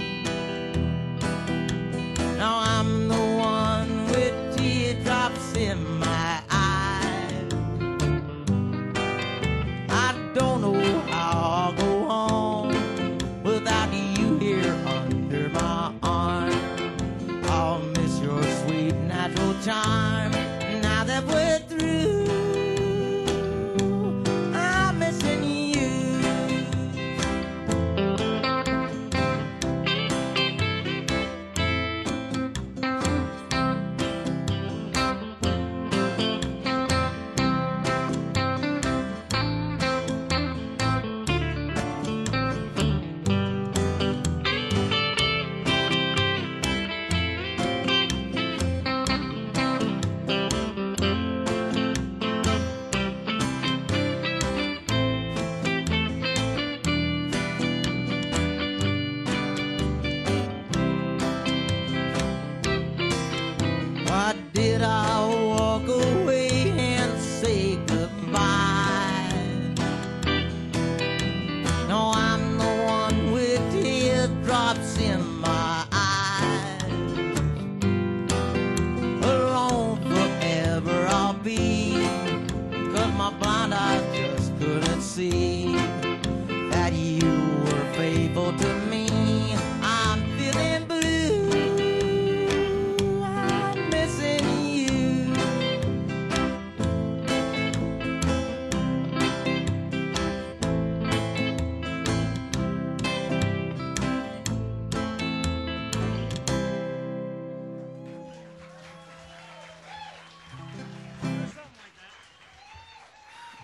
Now I'm the one with teardrops in my eyes. I don't know how I'll go on without you here under my arm. I'll miss your sweet natural charm now that we're through. I'm missing you.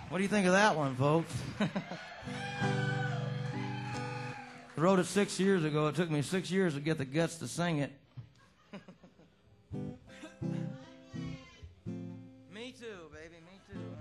What do you think of that one, folks? I wrote it six years ago. It took me six years to get the guts to sing it. Me too, baby, me too. Huh?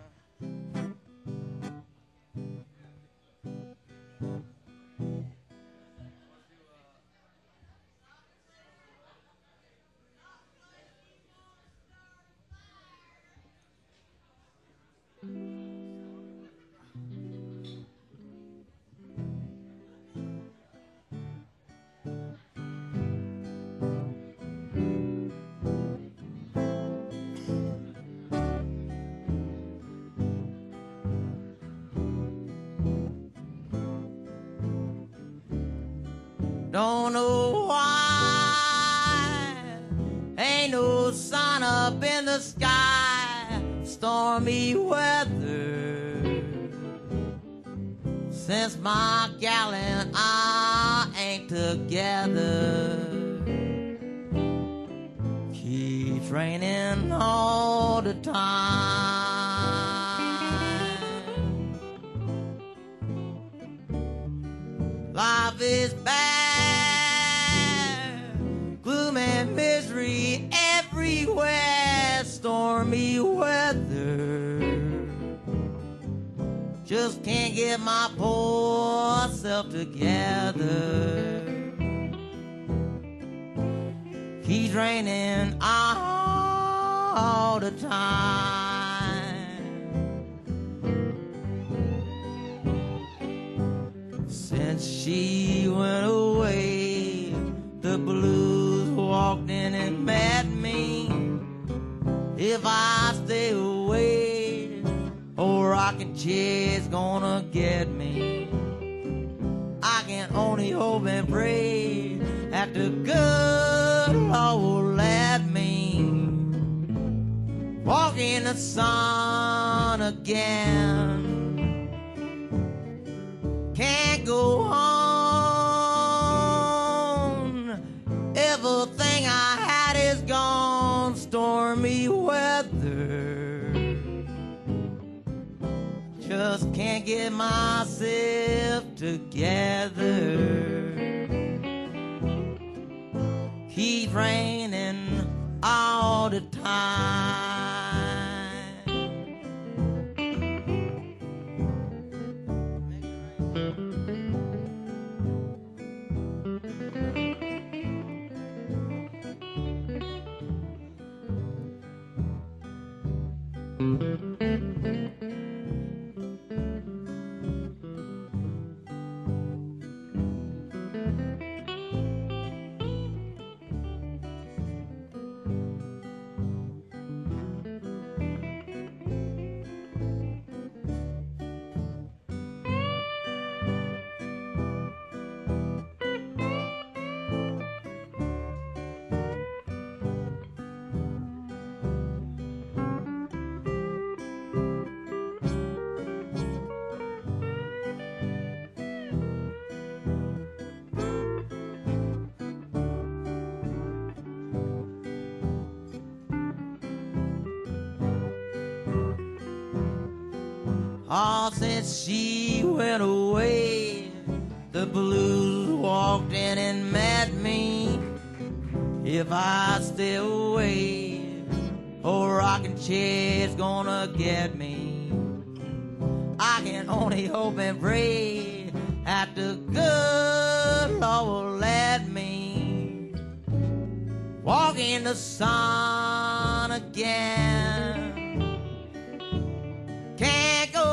Don't know why ain't no sun up in the sky. Stormy weather since my gal and I ain't together. Keeps raining all the time. Life is bad, gloom and misery everywhere. Stormy weather, just can't get my poor self together. Keeps raining all the time. Since she went away, the blues walked in and met me. If I stay away, old rocking chair's gonna get me. I can only hope and pray that the good Lord will let me walk in the sun again. Can't go on. Everything I had is gone. Stormy weather, just can't get myself together. Keep raining all the time. Oh, since she went away, the blues walked in and met me. If I stay away, old rocking chair's gonna get me. I can only hope and pray that the good Lord will let me walk in the sun again. Can't go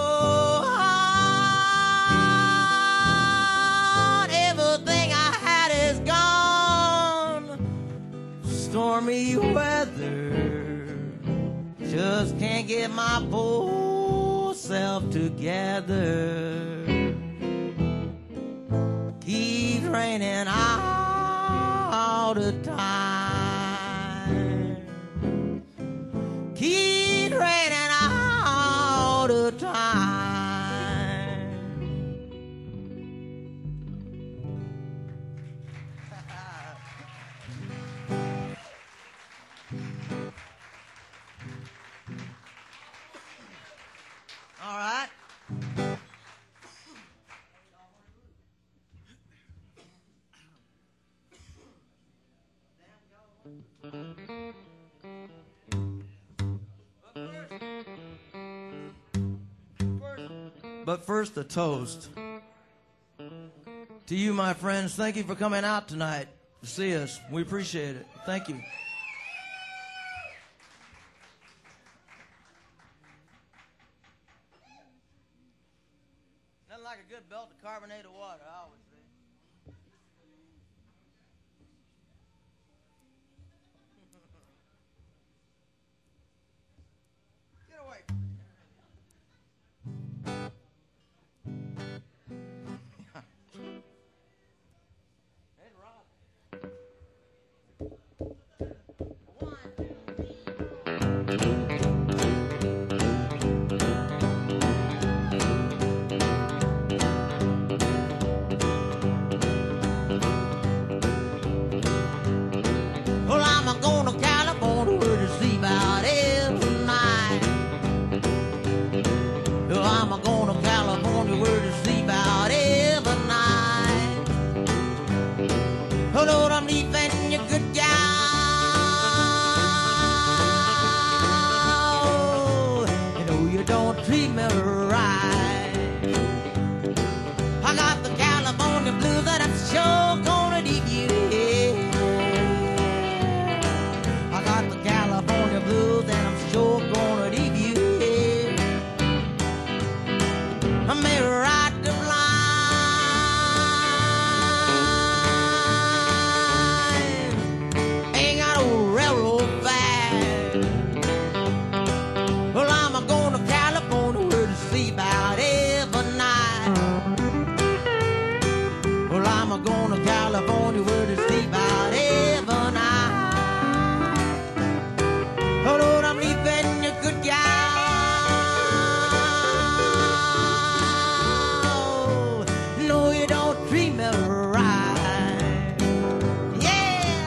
on. Everything I had is gone. Stormy weather, just can't get my poor self together. Keeps raining all the time. Keeps raining all the time. All right. But first, a toast. To you, my friends, thank you for coming out tonight to see us. We appreciate it. Thank you. Nothing like a good belt of carbonated water, I always say. Get away. Well, I'm going to California to see about every night. Well, I'm going to California to see about every night. Oh, Lord, I'm leaving you good gal. You know you don't treat me right. I got the California blues that I'm sure gonna leave you. I got the California blues and I'm sure gonna leave you here. I may ride the line, ain't got no railroad fare. Well, I'm going to California to see about every night. Well, I'm going to California to see about every night. Oh, Lord, I'm leaving you good gal. No, you don't treat me right. Yeah.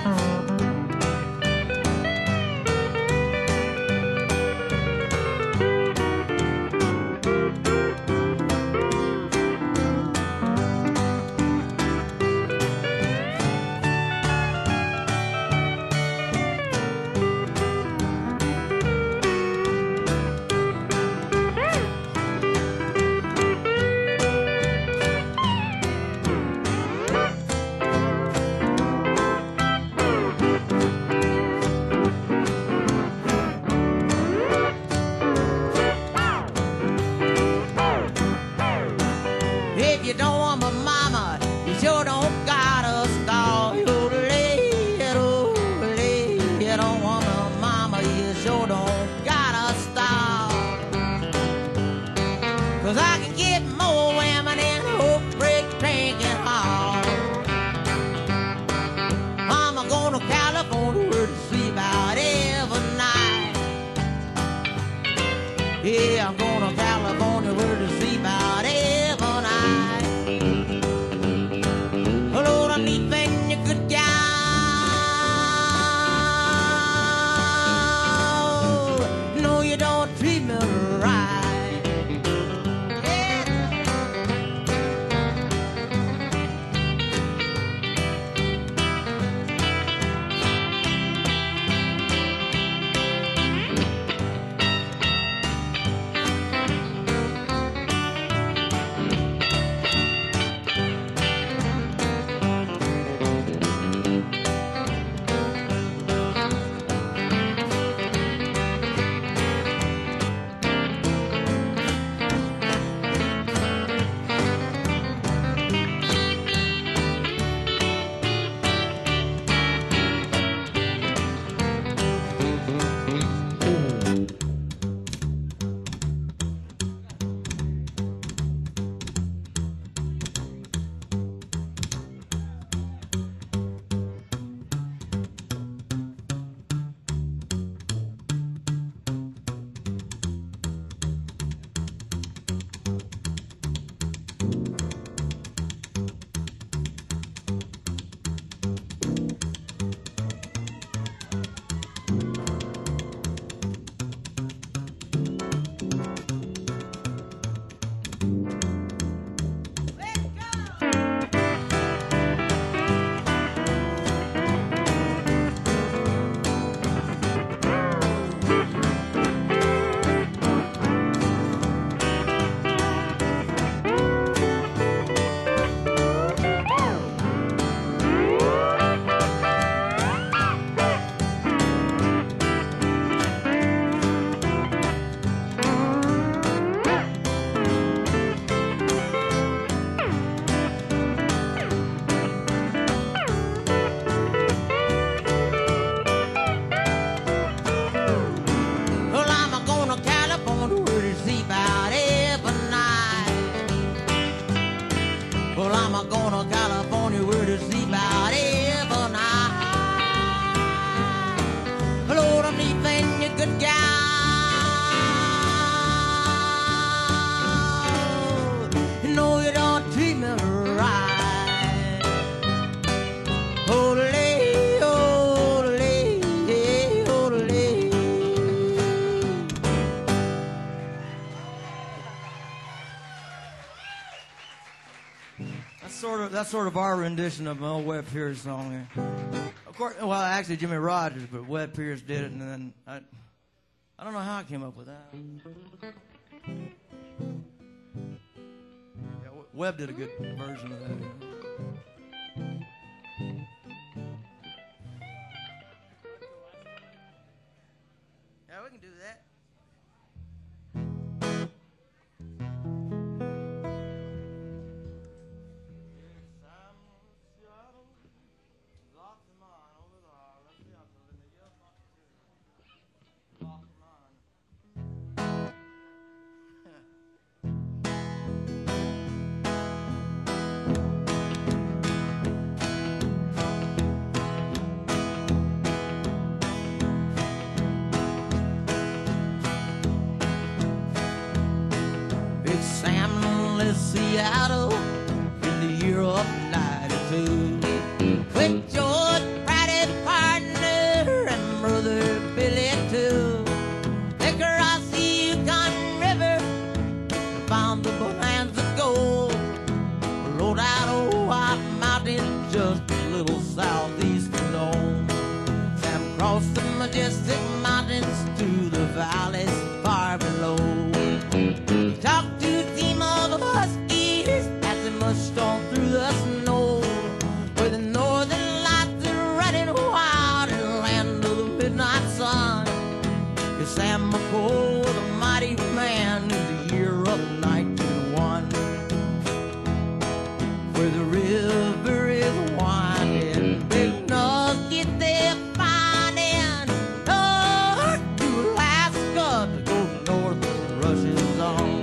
If you don't want my mama, you sure don't gotta stall. Yodelay-yodelay. You don't want my mama, you sure don't gotta stall. 'Cause I can get more women in Hope Break drinking hall. I'm going to California to see about every night. Yeah, I'm going to California to see about every night. Oh, Lord, I'm leaving you good gal. No, you don't treat me right. Yeah. That's sort of that's sort of our rendition of an old Webb Pierce song here. Of course, well, actually Jimmy Rogers, but Webb Pierce did it, and then I, I don't know how I came up with that. Yeah, Webb did a good version of that. Yeah, we can do that. Seattle in the year of ninety-two. With George Pratt his partner and brother Billy too. They crossed the Yukon River and found the bonanza gold. Rode out old White Mountain just a little southeast of Nome. Sam crossed the majestic mountains to the valleys far below. He talked to a team of huskies as they mushed on through the snow, where the northern lights are running wild in the land of the midnight sun. Yes, Sam McCoy was a mighty man in the year of nineteen oh one, where the river is winding, big nugget they're finding, north to Alaska to go north of the Russian zone.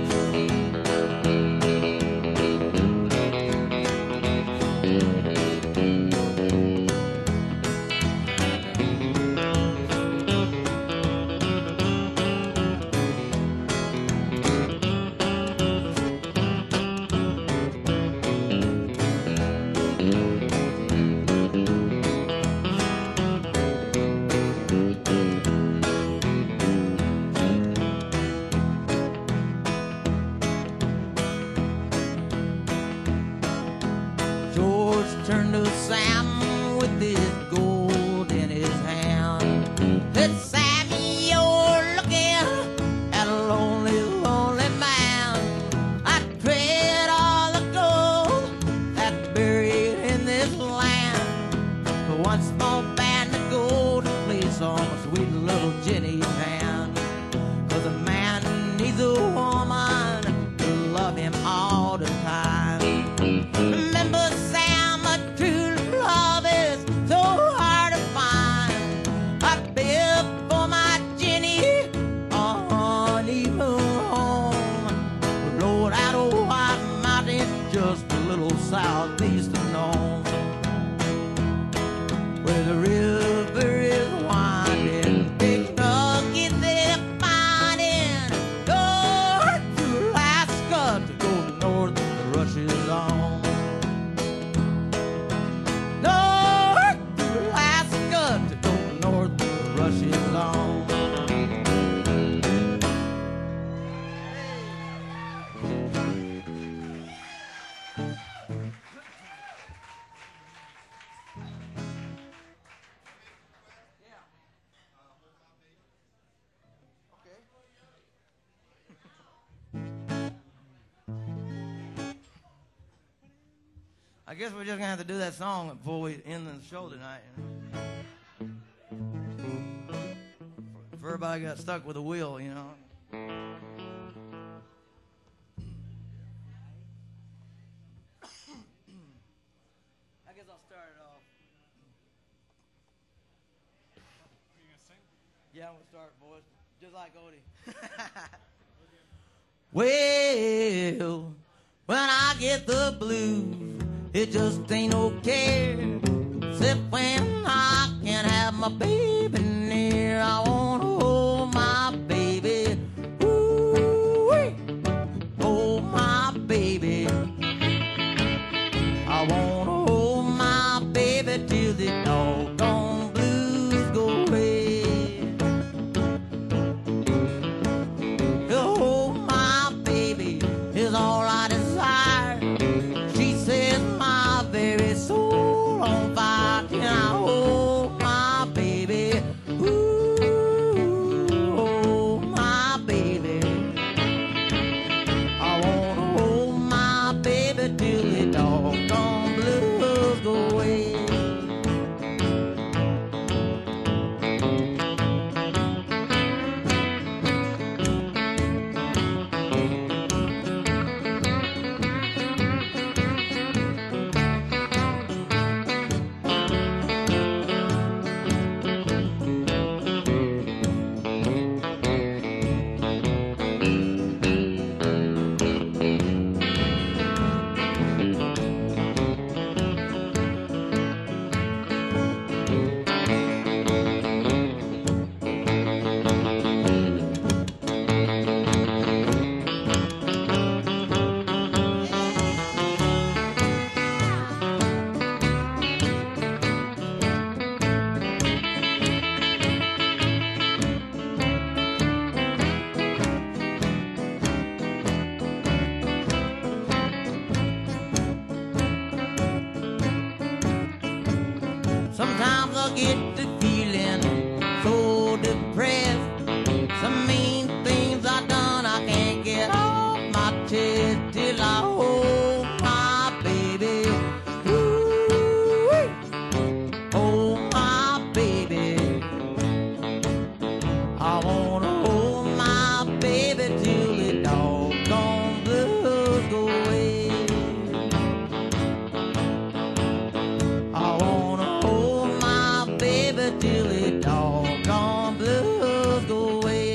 George turned to Sam with his gold in his hand. Said, Sammy, you're looking at a lonely, lonely man. I trade all the gold that's buried in this land for one small band of gold to place on my sweet little Jenny's hand. 'Cause a man needs a woman to love him all the time. Remember, Sam, a true love is so hard to find. I bid for my Jenny on even home. We rode out old White Mountain just a little southeast of Nome, where the river is winding, big nugget they're finding, north to Alaska to go north of the Russian zone. North to Alaska to go north of the Russian zone. I guess we're just gonna have to do that song before we end the show tonight. You know? For everybody got stuck with a wheel, you know. I guess I'll start it off. Are you gonna sing? Yeah, I'm gonna start, boys. Just like Odie. Well, when I get the blues, it just ain't okay. Except when I can't have my baby near. I wanna hold my baby. Ooh-wee. Hold my baby. I wanna hold my baby till the doggone blues go away. To hold my baby is all I desire. She says, get to feeling so depressed. Some mean things I done, I can't get off my chest till I hold my baby. Ooh-wee. Oh, my baby. I wanna hold my baby till the doggone blues go away. I wanna hold my baby till the doggone blues go away.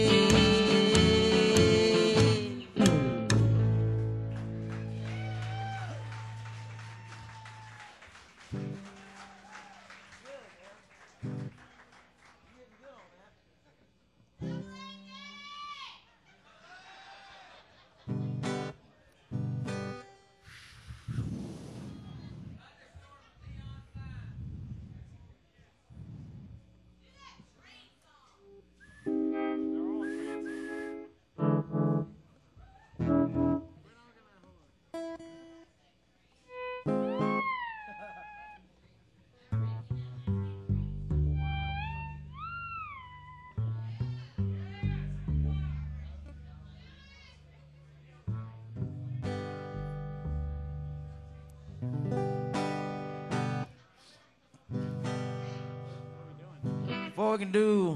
Before we can do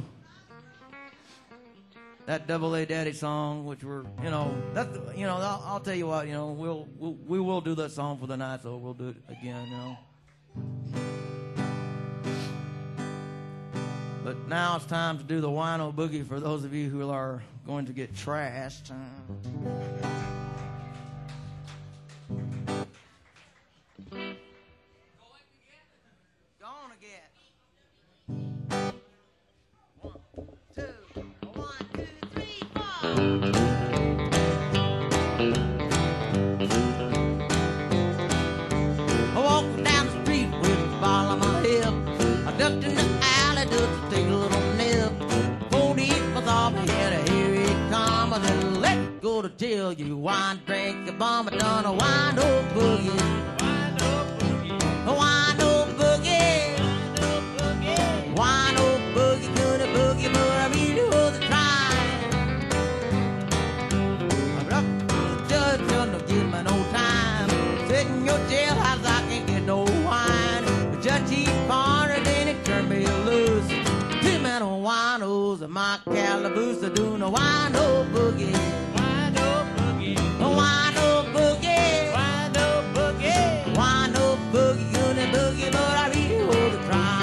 that Double A Daddy song, which we're, you know, that's, you know, I'll, I'll tell you what, you know, we'll, we'll we will do that song for the night, so we'll do it again, you know. But now it's time to do the Wino Boogie for those of you who are going to get trashed. I walked down the street with a ball on my hip. I ducked in the alley just to take a little nip. Police was off my head, here he come. I said, let's go to jail, you wine, drink, a bomb, I done a wine, no boogie. A wine, no boogie. Wine, no boogie, couldn't boogie, but I really was trying. I'm up to the judge, don't give me no time. Sit in your jailhouse, I can't get no wine. The judge, he cornered and he turned me loose. Two men on winos and my calaboose are doing a wino boogie. Wino boogie. A wino boogie. Wino boogie. Wino boogie, gonna boogie, but I really hold the crime.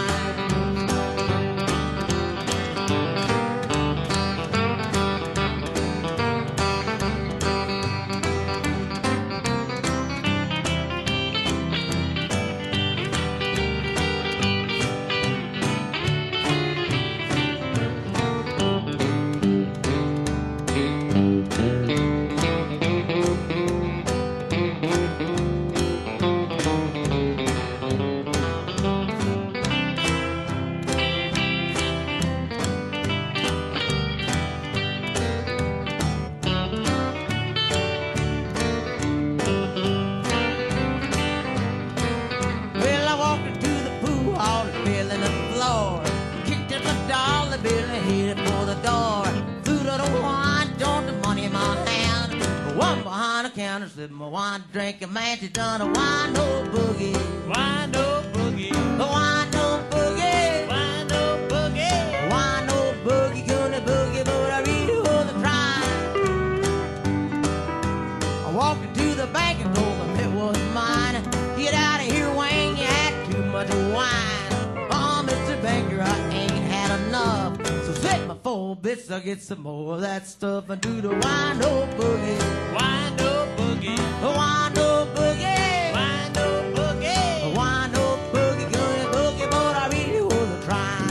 Well, I walked into the pool hall and fell in the floor. Kicked up a dollar bill and hit it for the door. Threw to the wine, joined the money in my hand. One behind the counter said, my wine drinking man, she done a wine no boogie. Wine no boogie. A wine no boogie. Wine no boogie. Wine no boogie, gonna boogie, but I really was a trying. I walked into the bank and told them it was mine. Get out of here, Wayne, you had too much wine. Oh, Mister Banker, I ain't had enough. So set my four bits, I'll get some more of that stuff and do the wine no boogie. Wine no boogie. A wine no boogie. Wine no boogie. A wine no boogie, gonna boogie, but I really was a trying.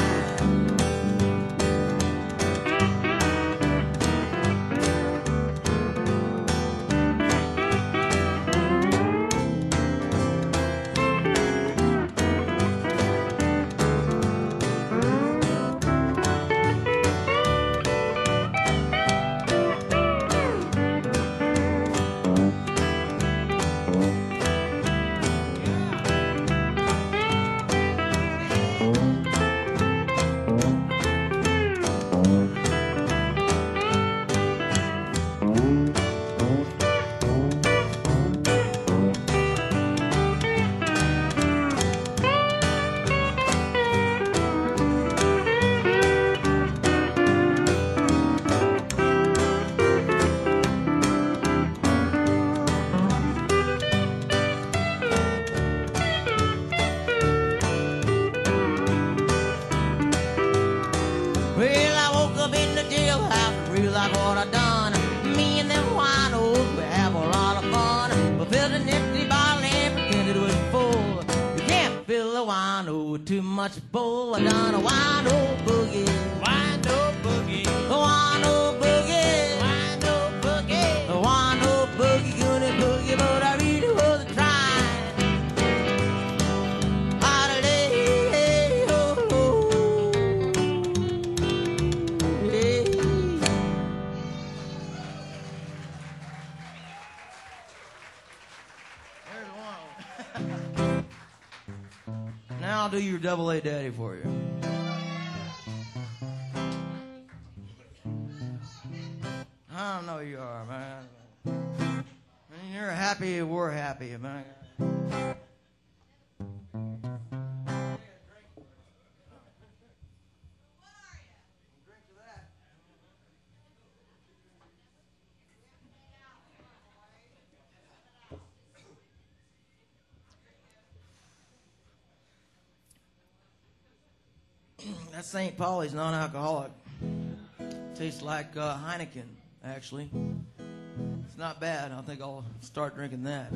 Oh, too much bull, I done a wind old boogie. Wind old boogie. A wind old boogie. Wind old boogie. A wind old boogie, gonna boogie, but I really wasn't trying. Holiday, oh, oh, hey. There's one. Now I'll do your double A daddy for you. I don't know who you are, man. When you're happy, we're happy, man. That Saint Pauli's non-alcoholic. Tastes like uh, Heineken, actually. It's not bad. I think I'll start drinking that.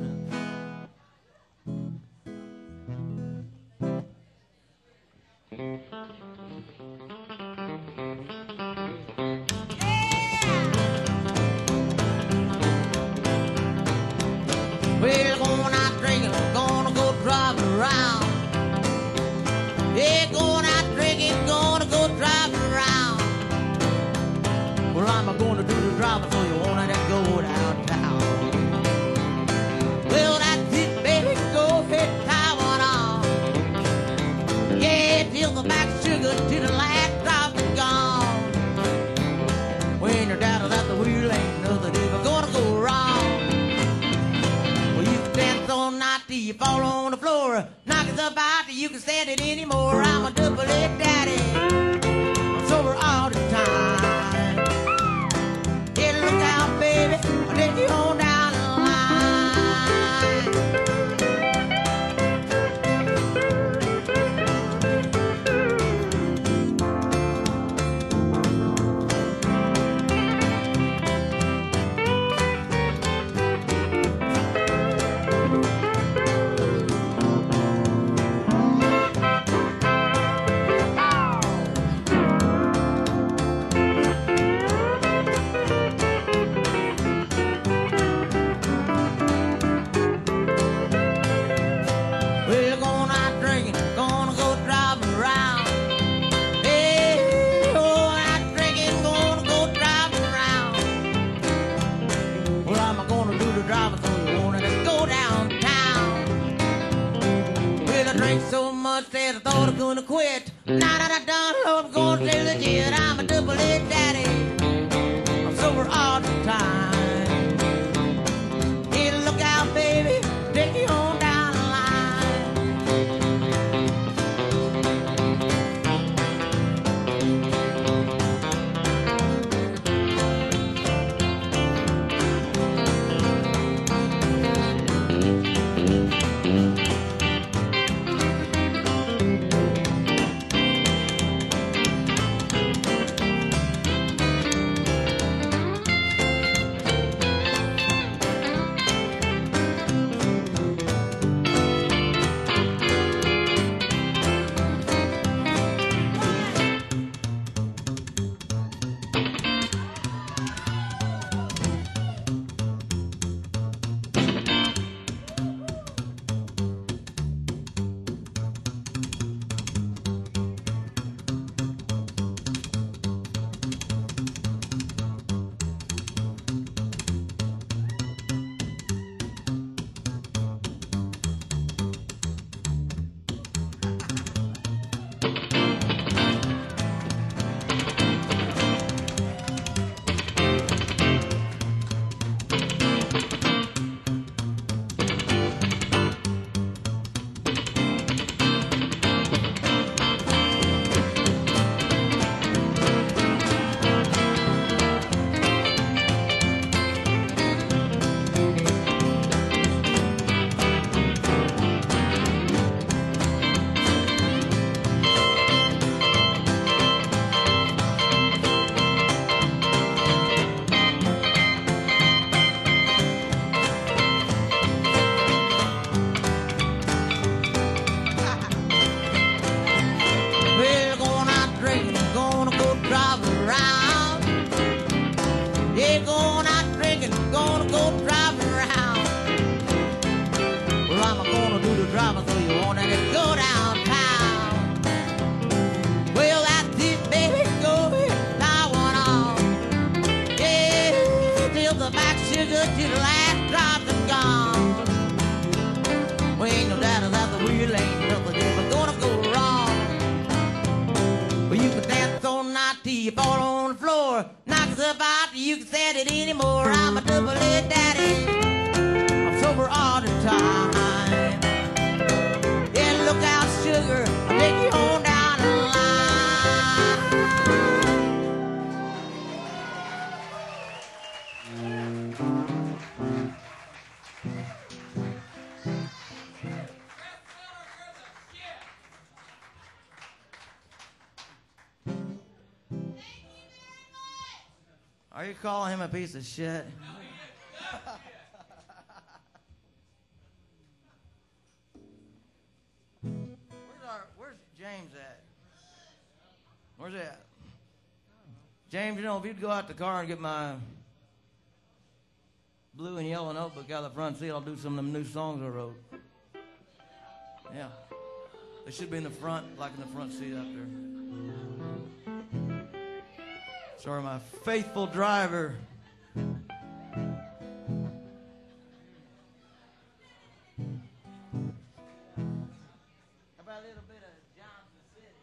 We're going out drinking, gonna go driving around. Yeah, going out drinking, gonna go driving around. Well, I'm gonna do the driving, so you wanna go downtown. Well, that's it, baby, go ahead, tie one on. Yeah, till the back sugar, till the last drop is gone. When you're down at the wheel, ain't nothing ever gonna go wrong. Well, you can dance all night till you fall on the floor. Knock it up out till you can stand it anymore. I'm a double A daddy. I'm sober all the time. Yeah, look out, baby. I'll take you on down the line. We're going out drinking, gonna go driving around. Hey, going out drinking, gonna go driving around. Well, I'm gonna do the driving, so you wanna just go downtown. Well, I drank so much that I thought I was gonna quit. Now that I done, Lord, I'm gonna stay legit. I'm a double A daddy. I'm sober all the time. Hey, look out, baby, take you on down the line. good till the last drop's gone. We ain't no doubt that the wheel ain't nothing ever gonna go wrong. Well, you can dance all night till you fall on the floor. Knock us up out, you can stand it anymore. I'm a double-A daddy. I'm sober all the time. Yeah, look out, sugar. I'll take you on down the line. Are you calling him a piece of shit? Where's our, where's James at? Where's he at? James, you know, if you'd go out the car and get my blue and yellow notebook out of the front seat, I'll do some of them new songs I wrote. Yeah. They should be in the front, like in the front seat out there. Sorry, my faithful driver. How about a little bit of Johnson City?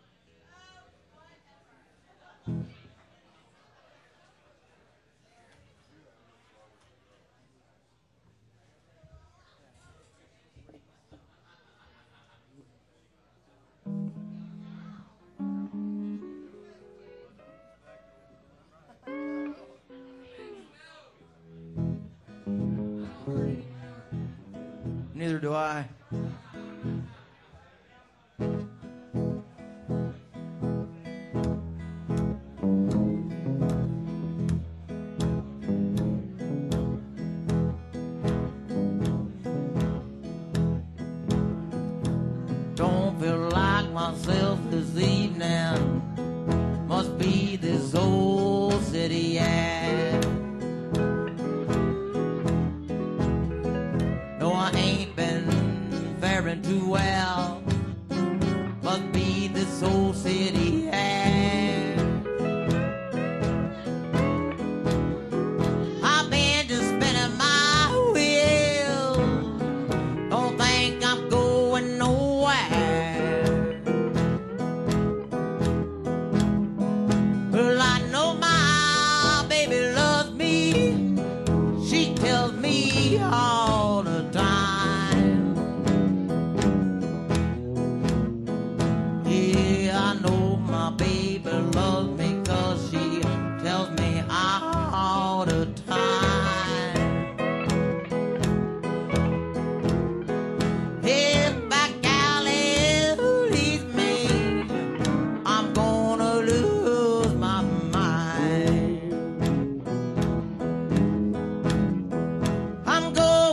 Neither do I. Don't feel like myself this evening. Must be this old city ad. No, I ain't been faring too well. Must be this old city ad. I've been just spinning my wheels. Don't think I'm going nowhere. Well, I know my baby loves me. She tells me all the time. Yeah, I know my baby loves me 'cause she tells me all the time. If back alley leaves me, I'm gonna lose my mind. I'm going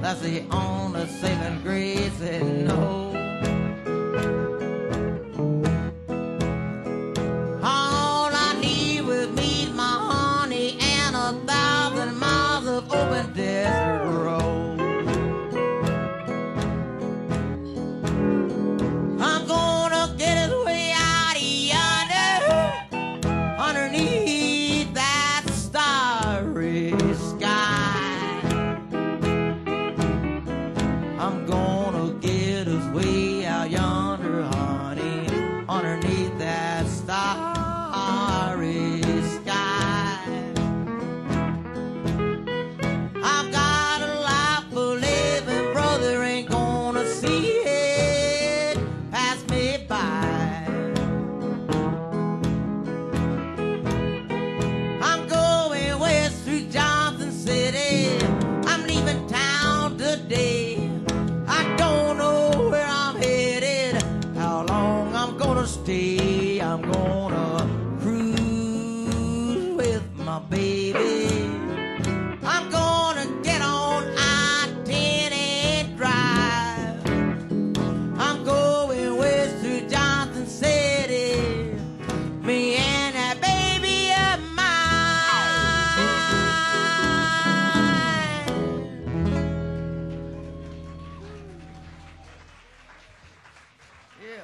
That's the only saving grace. Said no. All I need with me is my honey and a thousand miles of open desert road. I'm gonna get his way out of yonder, underneath that starry sky. I'm gonna get his way out yonder, honey, underneath that starry sky. I've got a life for living, brother, ain't gonna see it pass me by. I'm going west through Johnson City, I'm leaving town today. I don't know where I'm headed, how long I'm gonna stay. I'm gonna cruise with my baby. I'm gonna get on I ten and drive. I'm going west through Johnson City, me and that baby of mine. Yeah.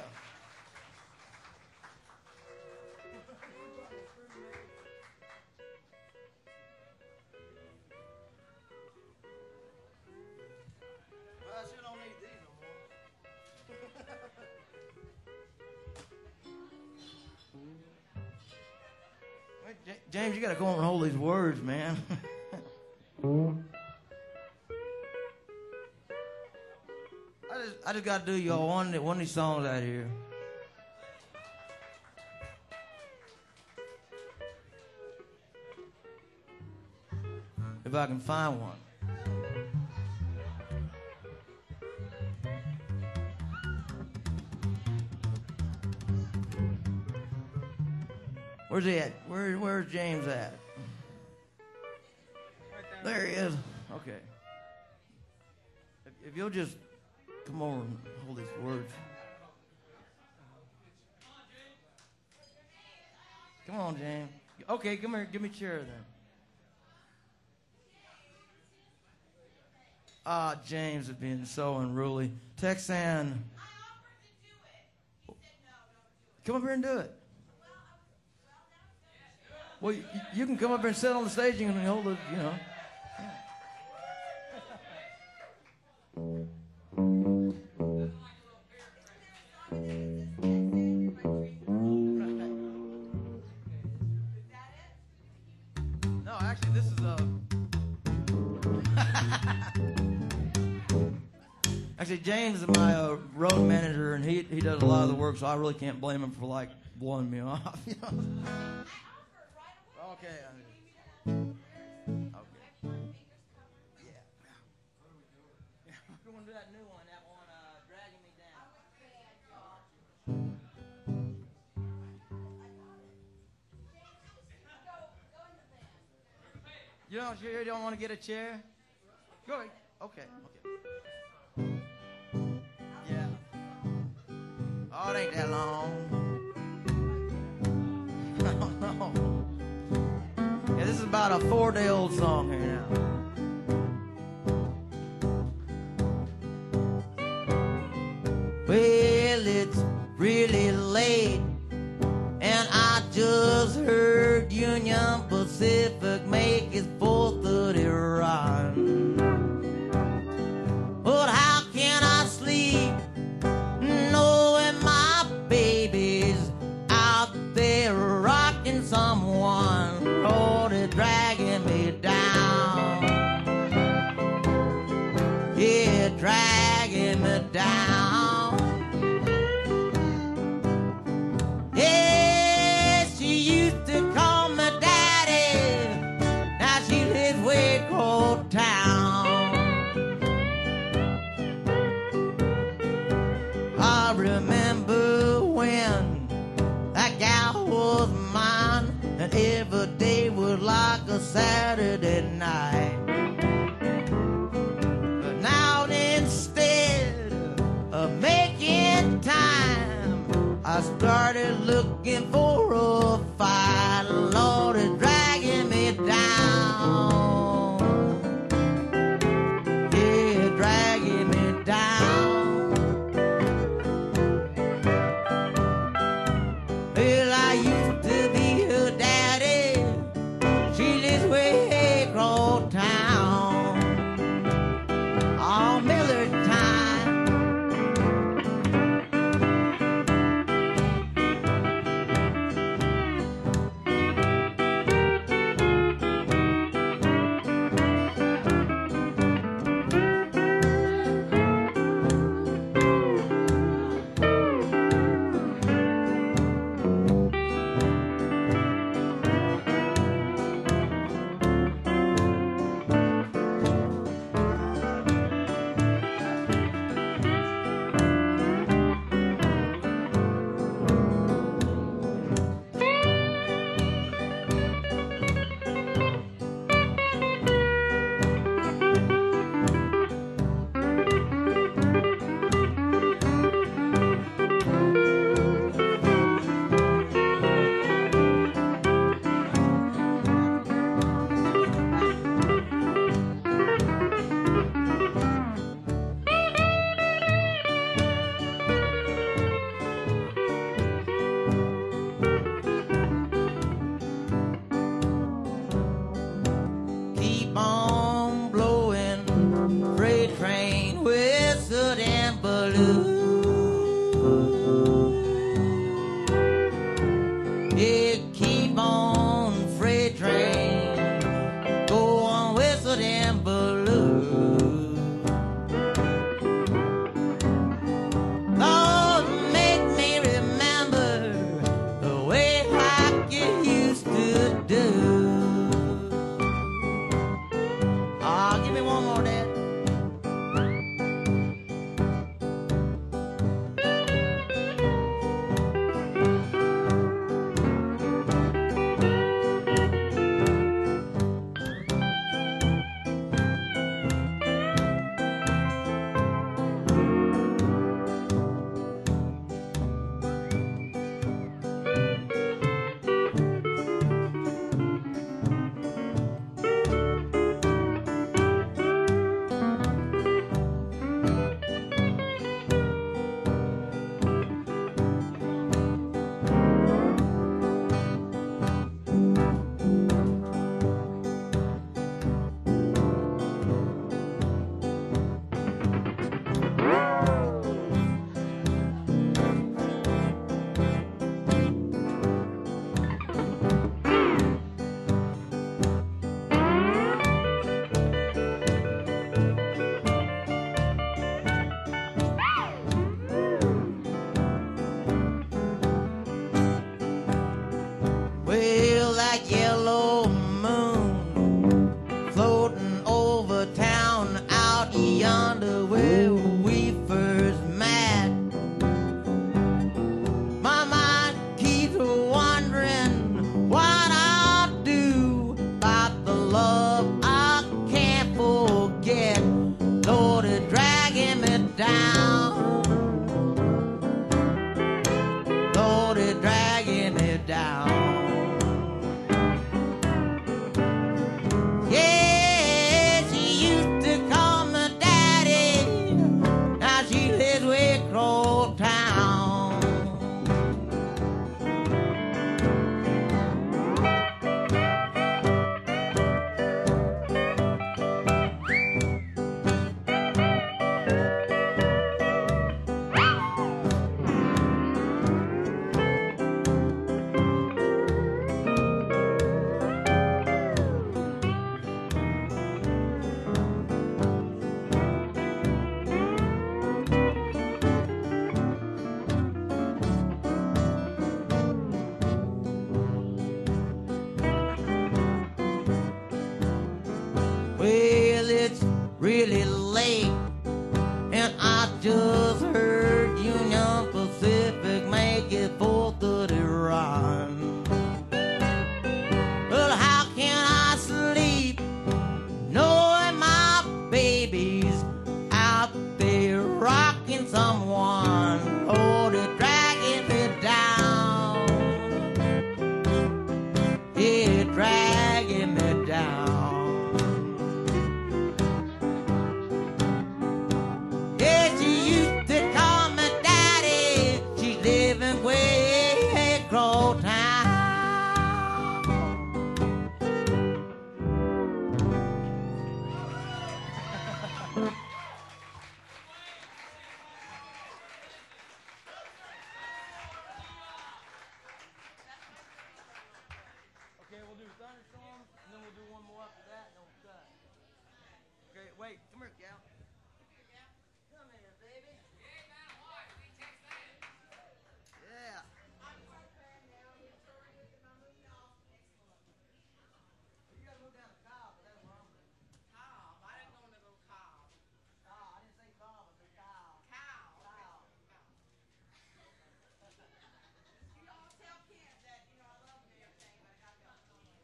Well, I sure don't need these no more. Wait, Ja- James, you gotta go on and hold these words, man. I just, I just gotta do y'all one, one of these songs out here. If I can find one. Where's he at? Where, where's James at? There he is. Okay. If, if you'll just come over and hold these words. Come on, James. Okay, come here. Give me a chair then. Ah, James is being so unruly. Texan. Come up here and do it. Well, you, you can come up here and sit on the stage and hold it, you know. No, actually, this is a. Actually, James is my uh, road manager, and he he does a lot of the work, so I really can't blame him for like blowing me off. You know? Okay. I mean, okay. Yeah. We're gonna do that new one, that one, uh, Dragging Me Down. You don't, you don't want to get a chair? Go ahead. Okay. Okay. Yeah. Oh, it ain't that long. Oh, no. Yeah, this is about a four-day-old song here now. Well, it's really late, and I just heard Union Pacific make its four thirty run. But how can I sleep knowing my baby's out there rocking someone, oh, they're dragging me down. Yeah, dragging me down. Yeah, she used to call me daddy, now she lives way across town. I remember when that gal was mine, and every day was like a Saturday night. But now looking for a fight. Lord is dragging me down. Yeah, dragging me down. Well, I used to be her daddy. She lives way across town. On Miller time. Keep on blowing, freight train, whistle and balloon. Yeah, keep on, freight train, go on, whistle and balloon. Lord, make me remember the way like you used to do. Ah, give me one more, Dad. Well, that yellow moon floating over town out yonder where we first met. My mind keeps wondering what I'll do about the love I can't forget. Lord, it's dragging me down. Lord, it's dragging me down. Yeah, she used to call me daddy. Now she lives way across town. Well, it's really late, and I just heard Union Pacific make it four thirty run. Well, how can I sleep knowing my baby's out there rocking someone? Oh, they're dragging me down. wait. Come here, gal. Come here, baby. Yeah. You gotta move down to Cobb, but that's where I'm at. Cobb. I didn't know no Cobb. Cobb. I didn't say Cobb, I said Cobb. Cow. Cobb. You all tell Kent that, you know, I love him and everything, but I gotta go.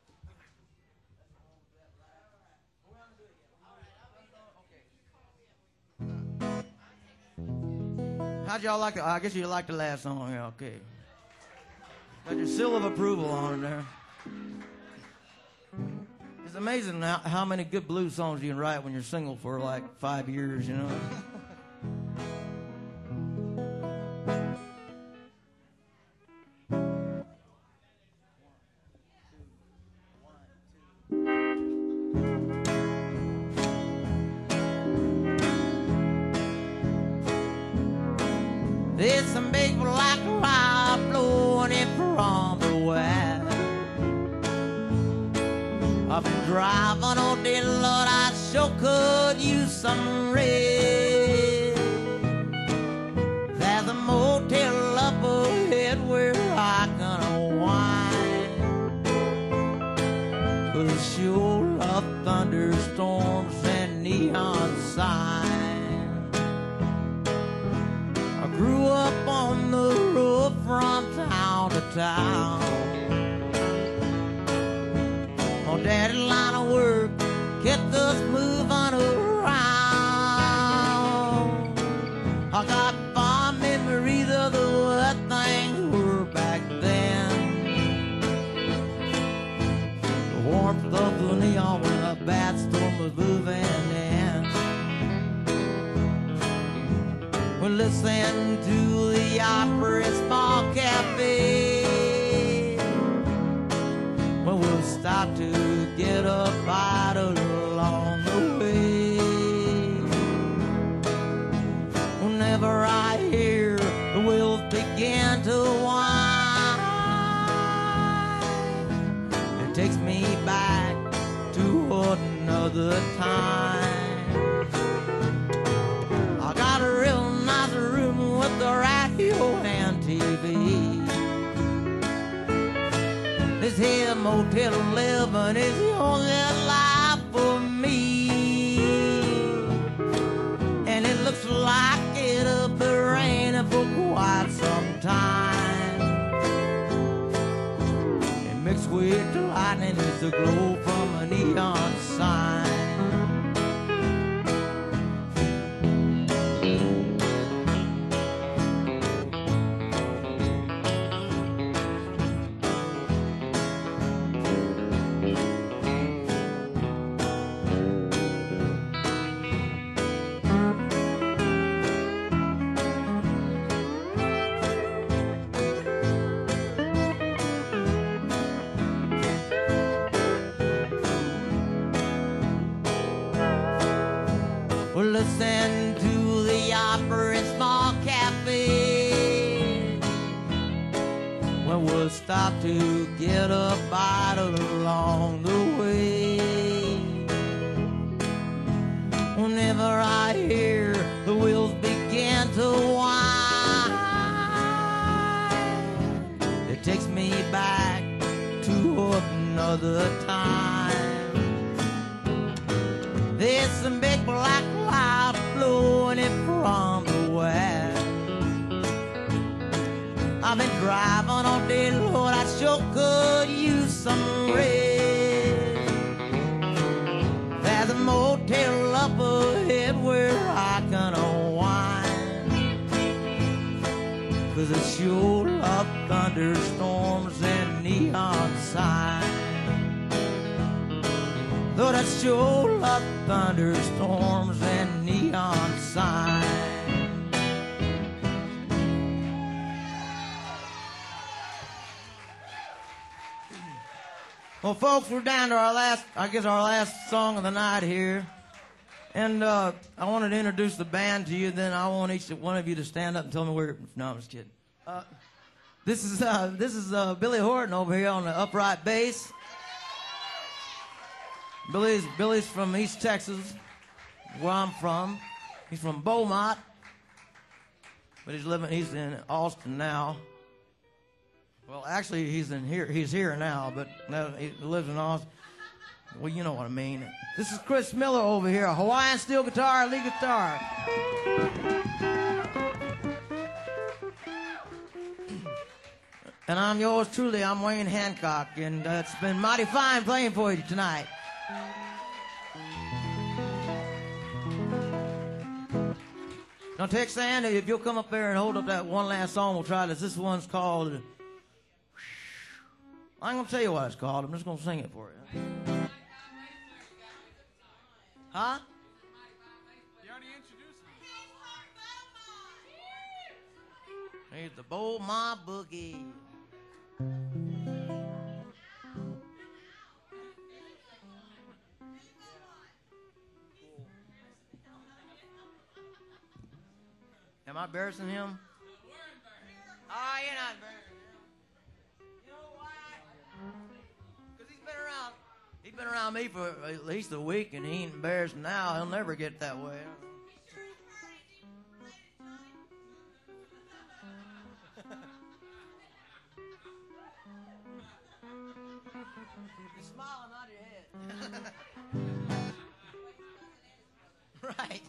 We're gonna do it again. All right, I'll be there. Okay. You call me up. How'd y'all like the, I guess you liked the last song, yeah, okay. Got your seal of approval on it there. It's amazing how, how many good blues songs you can write when you're single for like five years, you know? There's some big black cloud blowing in from the west. I've been driving all day, Lord, I sure could use some rest. There's a motel up ahead where I can unwind. But it's sure love thunderstorms and neon signs. I grew up on the road from town to town. My daddy's line of work kept us moving around. I got fond memories of the way things were back then. The warmth of the neon when a bad storm was moving in. We listened to the opera in small cafe. Well, we'll stop to get a bite along the way. Whenever I hear the wheels begin to whine, it takes me back to another time. I got a real nice room with the radio and T V. This here motel living is the only life for me. And it looks like it'll be raining for quite some time. And mixed with the lightning is the glow from a neon sign. We'll listen to the opera in small cafe. When we'll stop to get a bite along the way. Whenever I hear the wheels begin to whine, it takes me back to another time. There's some big black cloud blowing in from the west. I've been driving all day, Lord, I sure could use some rest. There's a motel up ahead where I can unwind. Cause it's sure love thunderstorms and neon signs. Lord, I sure love thunderstorms and neon signs. Well, folks, we're down to our last, I guess our last song of the night here. And uh, I wanted to introduce the band to you, then I want each one of you to stand up and tell me where, no, I'm just kidding. Uh, this is, uh, this is uh, Billy Horton over here on the upright bass. Billy's, Billy's from East Texas. where I'm from. He's from Beaumont, but he's living. He's in Austin now. Well, actually, he's in here. He's here now, but no, he lives in Austin. Well, you know what I mean. This is Chris Miller over here, a Hawaiian steel guitar, lead guitar. And I'm yours truly. I'm Wayne Hancock, and uh, it's been mighty fine playing for you tonight. Now, Tex Sandy, if you'll come up there and hold up that one last song, we'll try this. This one's called. I'm gonna tell you what it's called. I'm just gonna sing it for you. Huh? You already introduced me. Here's the Beaumont Boogie. Am I embarrassing him? Oh, you're not embarrassing him. You know why? Because he's been around. He's been around me for at least a week, and he ain't embarrassed now. He'll never get that way. You're smiling out of your head. Right.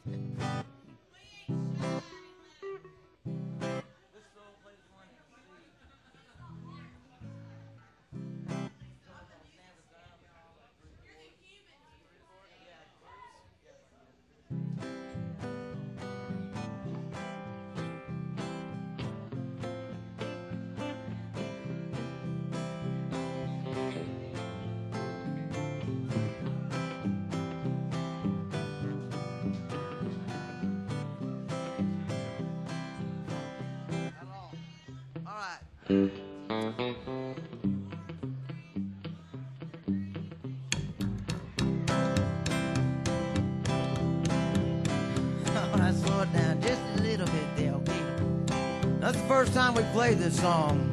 Slow it down just a little bit there, okay? That's the first time we played this song.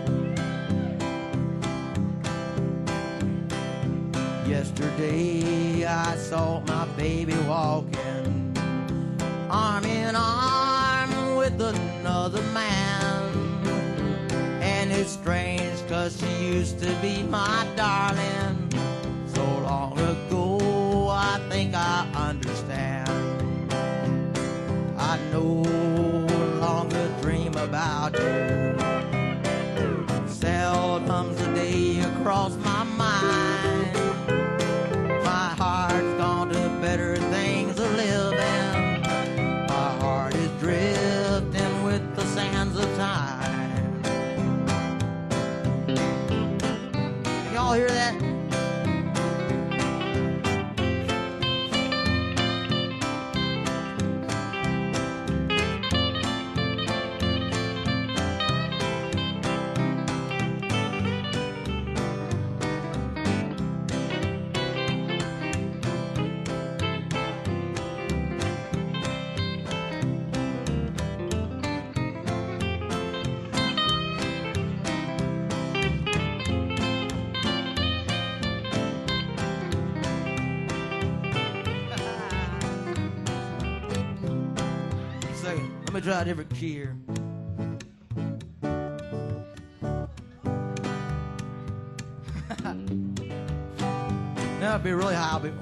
Yesterday I saw my baby walking arm in arm with another man. And it's strange cause she used to be my darling. So long ago I think I understand. I no longer dream about you. Seldom's a day across my mind. My heart's gone to better things a living. My heart is drifting with the sands of time. Y'all hear that? Let me try a different key here. Now it'd be really high. I'll be...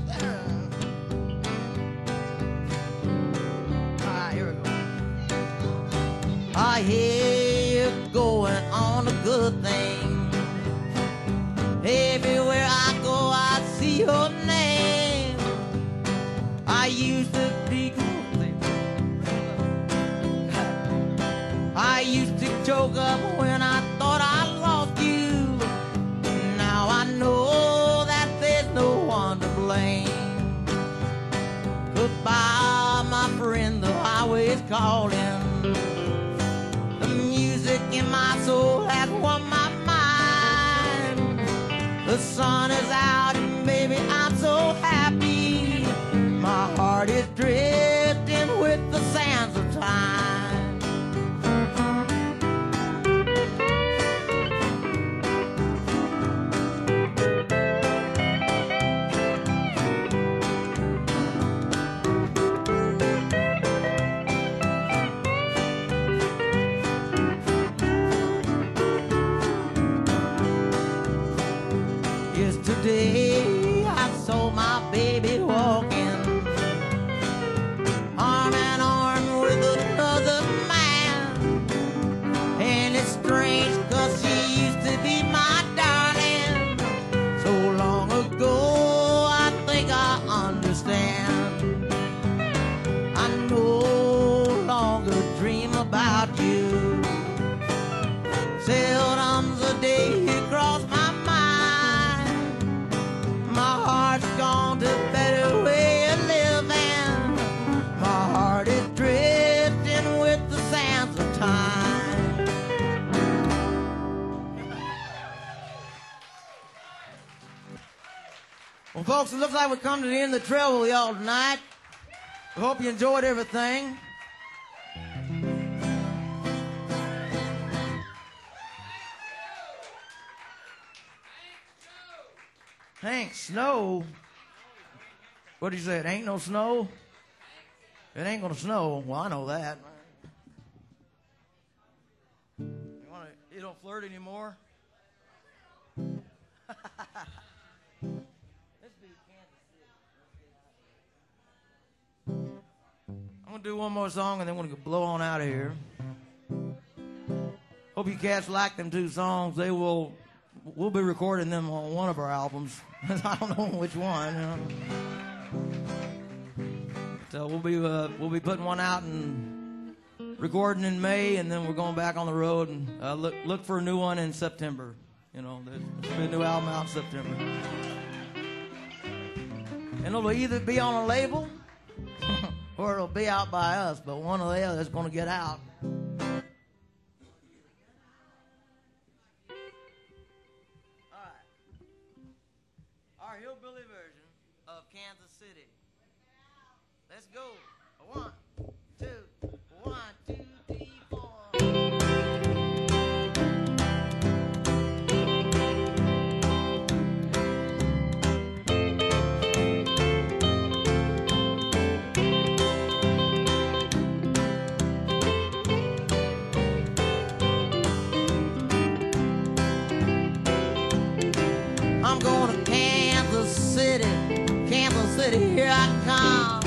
Alright, here we go. I hear you going on a good thing. Everywhere I go, I see your name. I used to be I used to choke up when I thought I lost you. Now I know that there's no one to blame. Goodbye, my friend, the highway is calling. The music in my soul has won my mind. The sun is out and baby, I'm so happy. My heart is drifting with the sands of time. folks, it looks like we've come to the end of the trail with y'all tonight. We hope you enjoyed everything. Hank Snow? What did you say? It ain't no snow? It ain't gonna snow. Well, I know that. You, wanna, you don't flirt anymore? I'm gonna do one more song and then we're gonna blow on out of here. Hope you cats like them two songs. They will. We'll be recording them on one of our albums. I don't know which one. You know. So we'll be uh, we'll be putting one out and recording in May, and then we're going back on the road and uh, look look for a new one in September. You know, there'll be a new album out in September, and it'll either be on a label or it'll be out by us. But one or the other is going to get out. Our hillbilly version of Kansas City. Let's go. One, two, one, two, three, four. I'm going to Kansas City, Kansas City, here I come.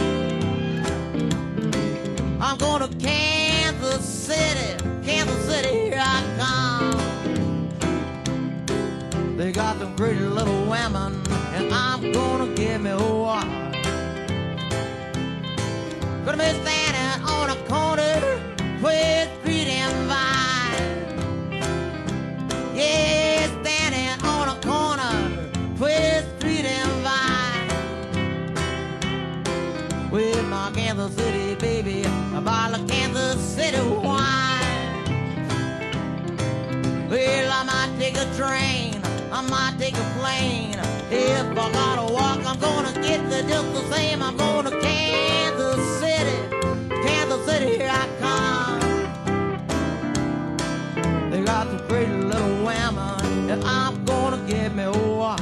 I'm going to Kansas City, Kansas City, here I come. They got them pretty little women, and I'm gonna give me one. Gonna be standing on a corner with Street and Vine. Yeah, standing on a corner with Street and Vine. With my Kansas City baby, a bottle of Kansas City wine. Well, I might take a train, I might take a plane. If I gotta walk, I'm gonna get there just the same. I'm going to Kansas City, Kansas City, here I come. They got some pretty little women, and I'm gonna give me one.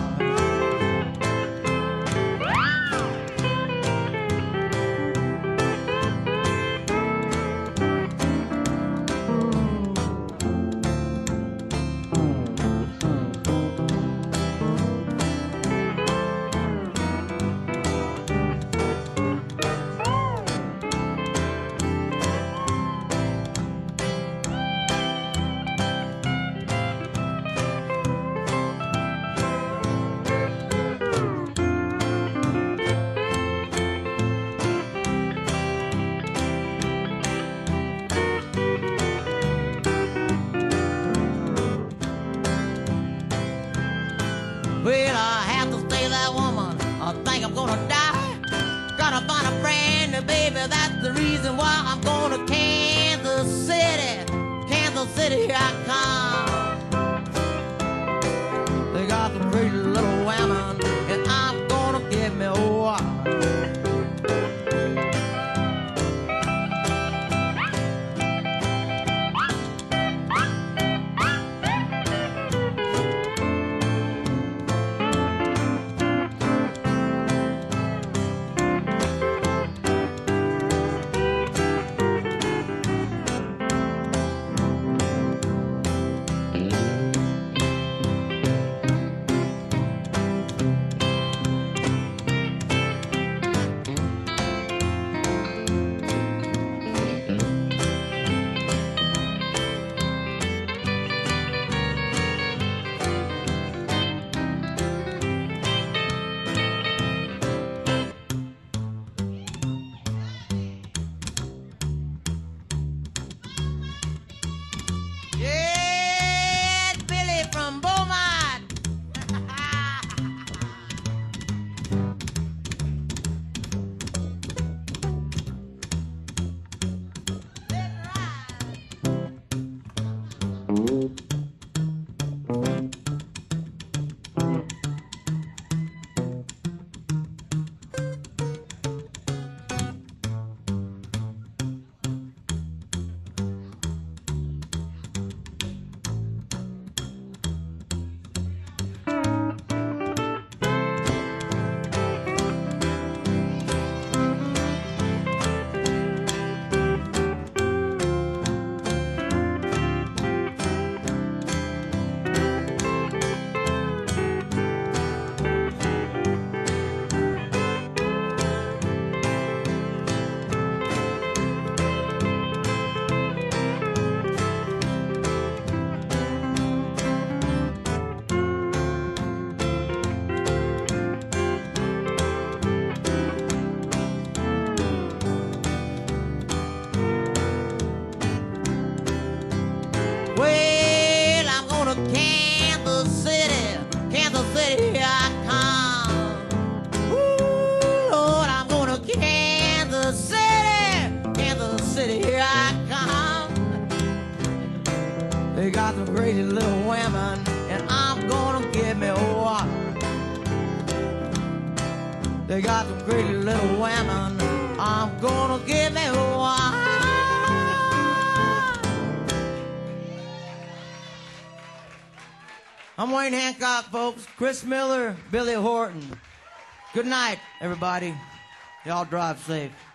Well, I have to stay that woman. I think I'm gonna die. Gotta find a brand new baby. That's the reason why I'm going to Kansas City. Kansas City, here I come. They got some pretty little women, and I'm gonna give me one. some crazy little women, and I'm gonna give me one. They got some crazy little women, I'm gonna give me one. I'm Wayne Hancock, folks. Chris Miller, Billy Horton. Good night, everybody. Y'all drive safe.